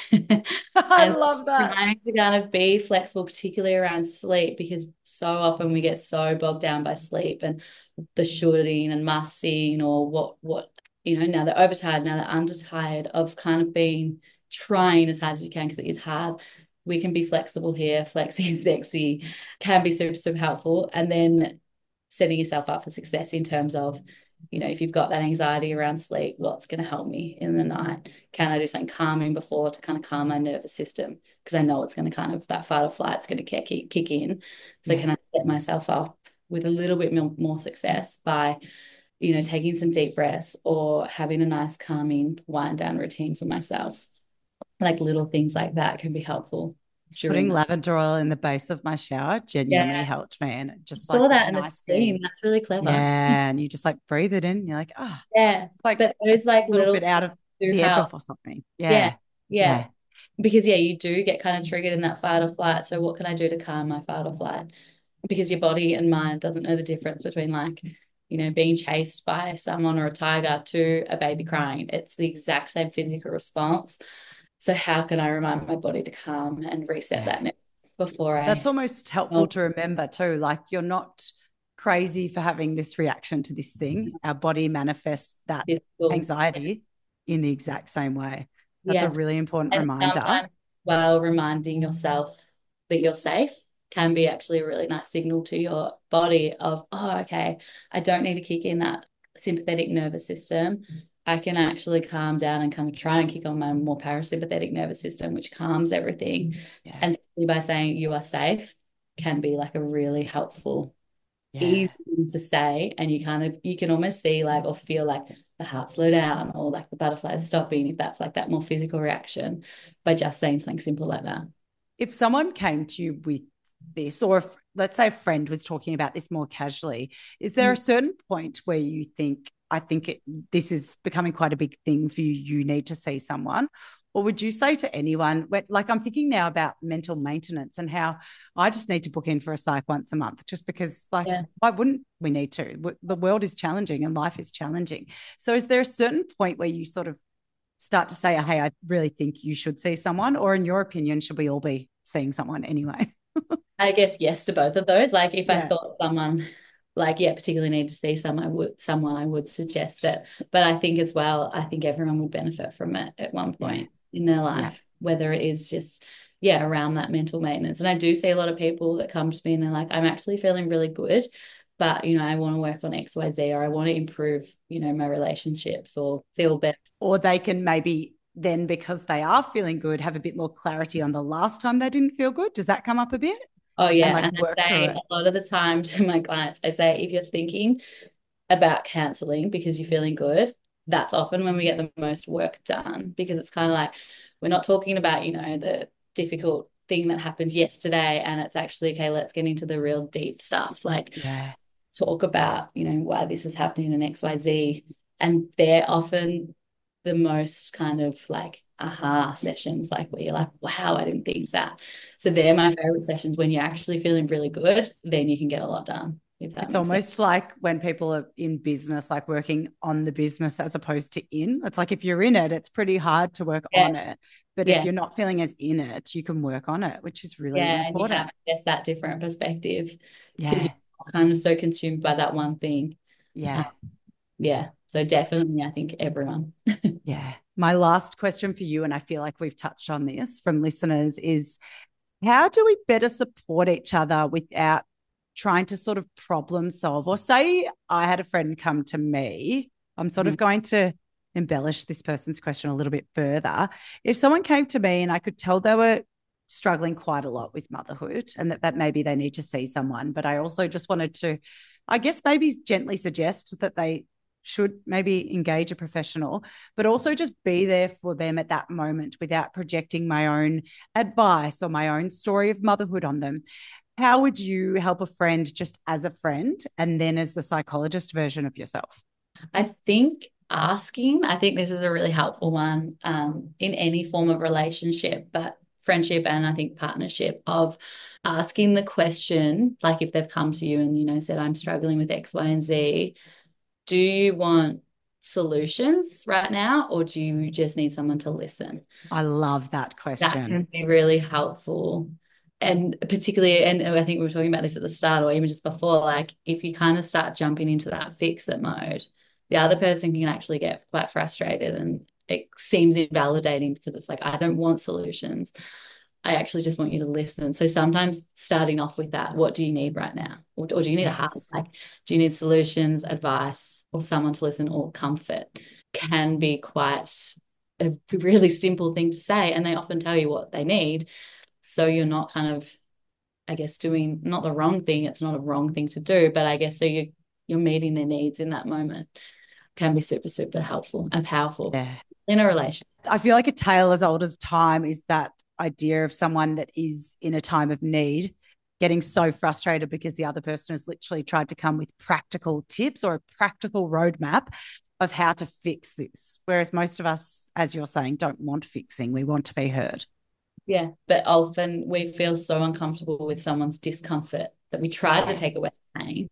I love that. Trying to kind of be flexible, particularly around sleep, because so often we get so bogged down by sleep and the shoulding and musting, or what, what, you know, now they're overtired, now they're undertired, of kind of being trying as hard as you can, because it is hard. We can be flexible here. Flexi, sexy can be super, super helpful. And then setting yourself up for success in terms of, you know, if you've got that anxiety around sleep, what's going to help me in the night? Can I do something calming before to kind of calm my nervous system? Because I know it's going to kind of, that fight or flight's going to kick, kick in. So yeah. Can I set myself up with a little bit more, more success by, you know, taking some deep breaths or having a nice calming wind down routine for myself? Like little things like that can be helpful. Putting that. lavender oil in the base of my shower genuinely yeah. helped me, and it just I saw like that in nice the steam. Thing. That's really clever. Yeah, and you just like breathe it in. And you're like, oh, yeah, like but there's like a little bit out of the help. edge off or something. Yeah. Yeah. yeah, yeah, because yeah, you do get kind of triggered in that fight or flight. So what can I do to calm my fight or flight? Because your body and mind doesn't know the difference between like, you know, being chased by someone or a tiger to a baby crying. It's the exact same physical response. So how can I remind my body to calm and reset yeah. that before I... That's almost helpful oh. to remember too. Like you're not crazy for having this reaction to this thing. Our body manifests that Physical. anxiety in the exact same way. That's yeah. a really important and reminder. While reminding yourself that you're safe can be actually a really nice signal to your body of, oh, okay, I don't need to kick in that sympathetic nervous system. I can actually calm down and kind of try and kick on my more parasympathetic nervous system, which calms everything. Yeah. And by saying you are safe can be like a really helpful, yeah. easy thing to say. And you kind of, you can almost see like, or feel like the heart slow down, or like the butterflies stopping, if that's like that more physical reaction, by just saying something simple like that. If someone came to you with this, or if, let's say a friend was talking about this more casually, is there mm. a certain point where you think, I think it, this is becoming quite a big thing for you, you need to see someone? Or would you say to anyone, like I'm thinking now about mental maintenance and how I just need to book in for a psych once a month, just because like, yeah. why wouldn't we need to? The world is challenging and life is challenging. So is there a certain point where you sort of start to say, hey, I really think you should see someone? Or in your opinion, should we all be seeing someone anyway? I guess yes to both of those. Like if yeah. I thought someone... like, yeah, particularly need to see someone, I would, someone I would suggest it. But I think as well, I think everyone would benefit from it at one point yeah. in their life, yeah. whether it is just, yeah, around that mental maintenance. And I do see a lot of people that come to me and they're like, I'm actually feeling really good, but, you know, I want to work on X, Y, Z, or I want to improve, you know, my relationships or feel better. Or they can maybe then, because they are feeling good, have a bit more clarity on the last time they didn't feel good. Does that come up a bit? Oh, yeah. And, like, and I say a lot of the time to my clients, I say, if you're thinking about cancelling because you're feeling good, that's often when we get the most work done, because it's kind of like we're not talking about, you know, the difficult thing that happened yesterday, and it's actually, okay, let's get into the real deep stuff. Like yeah. talk about, you know, why this is happening in X, Y, Z. And they're often the most kind of like aha sessions, like where you're like, wow, I didn't think that. So they're my favorite sessions when you're actually feeling really good, then you can get a lot done. If that It's makes almost sense. like when people are in business, like working on the business as opposed to in. It's like if you're in it, it's pretty hard to work Yeah. on it. But if Yeah. you're not feeling as in it, you can work on it, which is really Yeah. And you important. have, I guess, that different perspective because Yeah. you're kind of so consumed by that one thing. Yeah. Um, yeah. So definitely, I think everyone. Yeah. My last question for you, and I feel like we've touched on this from listeners, is how do we better support each other without trying to sort of problem solve? Or say I had a friend come to me, I'm sort of Mhm. going to embellish this person's question a little bit further. If someone came to me and I could tell they were struggling quite a lot with motherhood and that, that maybe they need to see someone, but I also just wanted to, I guess, maybe gently suggest that they should maybe engage a professional, but also just be there for them at that moment without projecting my own advice or my own story of motherhood on them. How would you help a friend just as a friend and then as the psychologist version of yourself? I think asking, I think this is a really helpful one um, in any form of relationship, but friendship and I think partnership, of asking the question, like if they've come to you and, you know, said, I'm struggling with X, Y, and Z, do you want solutions right now, or do you just need someone to listen? I love that That question. can be really helpful. And particularly, and I think we were talking about this at the start or even just before, like if you kind of start jumping into that fix it mode, the other person can actually get quite frustrated and it seems invalidating because it's like, I don't want solutions. I actually just want you to listen. So sometimes starting off with that, what do you need right now? Or, or do you need a hug? Yes. Like, do you need solutions, advice, or someone to listen, or comfort? Can be quite a really simple thing to say. And they often tell you what they need. So you're not kind of, I guess, doing not the wrong thing. It's not a wrong thing to do, but I guess so you you're meeting their needs in that moment. Can be super, super helpful and powerful Yeah. in a relationship. I feel like a tale as old as time is that idea of someone that is in a time of need getting so frustrated because the other person has literally tried to come with practical tips or a practical roadmap of how to fix this. Whereas most of us, as you're saying, don't want fixing. We want to be heard. Yeah, but often we feel so uncomfortable with someone's discomfort that we try to take away Yes. the pain,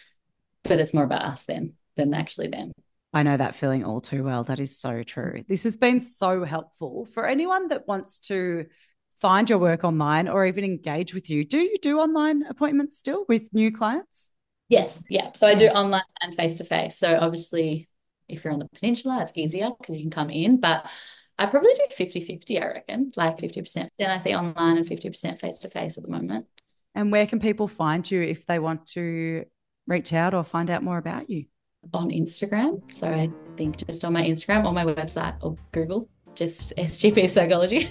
but it's more about us then than actually them. I know that feeling all too well. That is so true. This has been so helpful for anyone that wants to find your work online or even engage with you. Do you do online appointments still with new clients? Yes, yeah. So I do Yeah. online and face to face. So obviously, if you're on the peninsula, it's easier because you can come in. But I probably do fifty fifty, I reckon, like fifty percent. Then I see online and fifty percent face to face at the moment. And where can people find you if they want to reach out or find out more about you? On Instagram. So I think just on my Instagram or my website or Google, just S G P Psychology.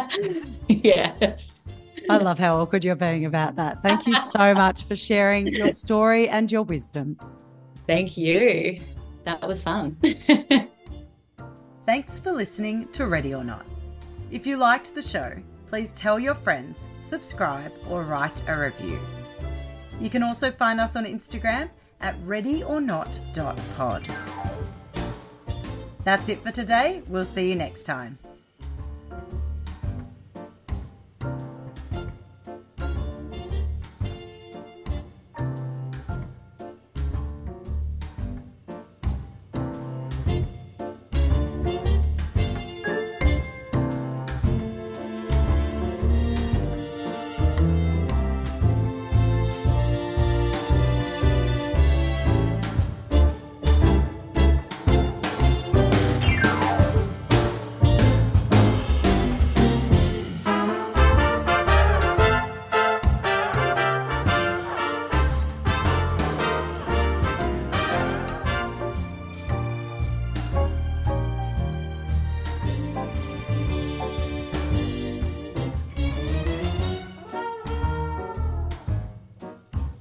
Yeah. I love how awkward you're being about that. Thank you so much for sharing your story and your wisdom. Thank you. That was fun. Thanks for listening to Ready or Not. If you liked the show, please tell your friends, subscribe, or write a review. You can also find us on Instagram at ready or not dot pod. That's it for today. We'll see you next time.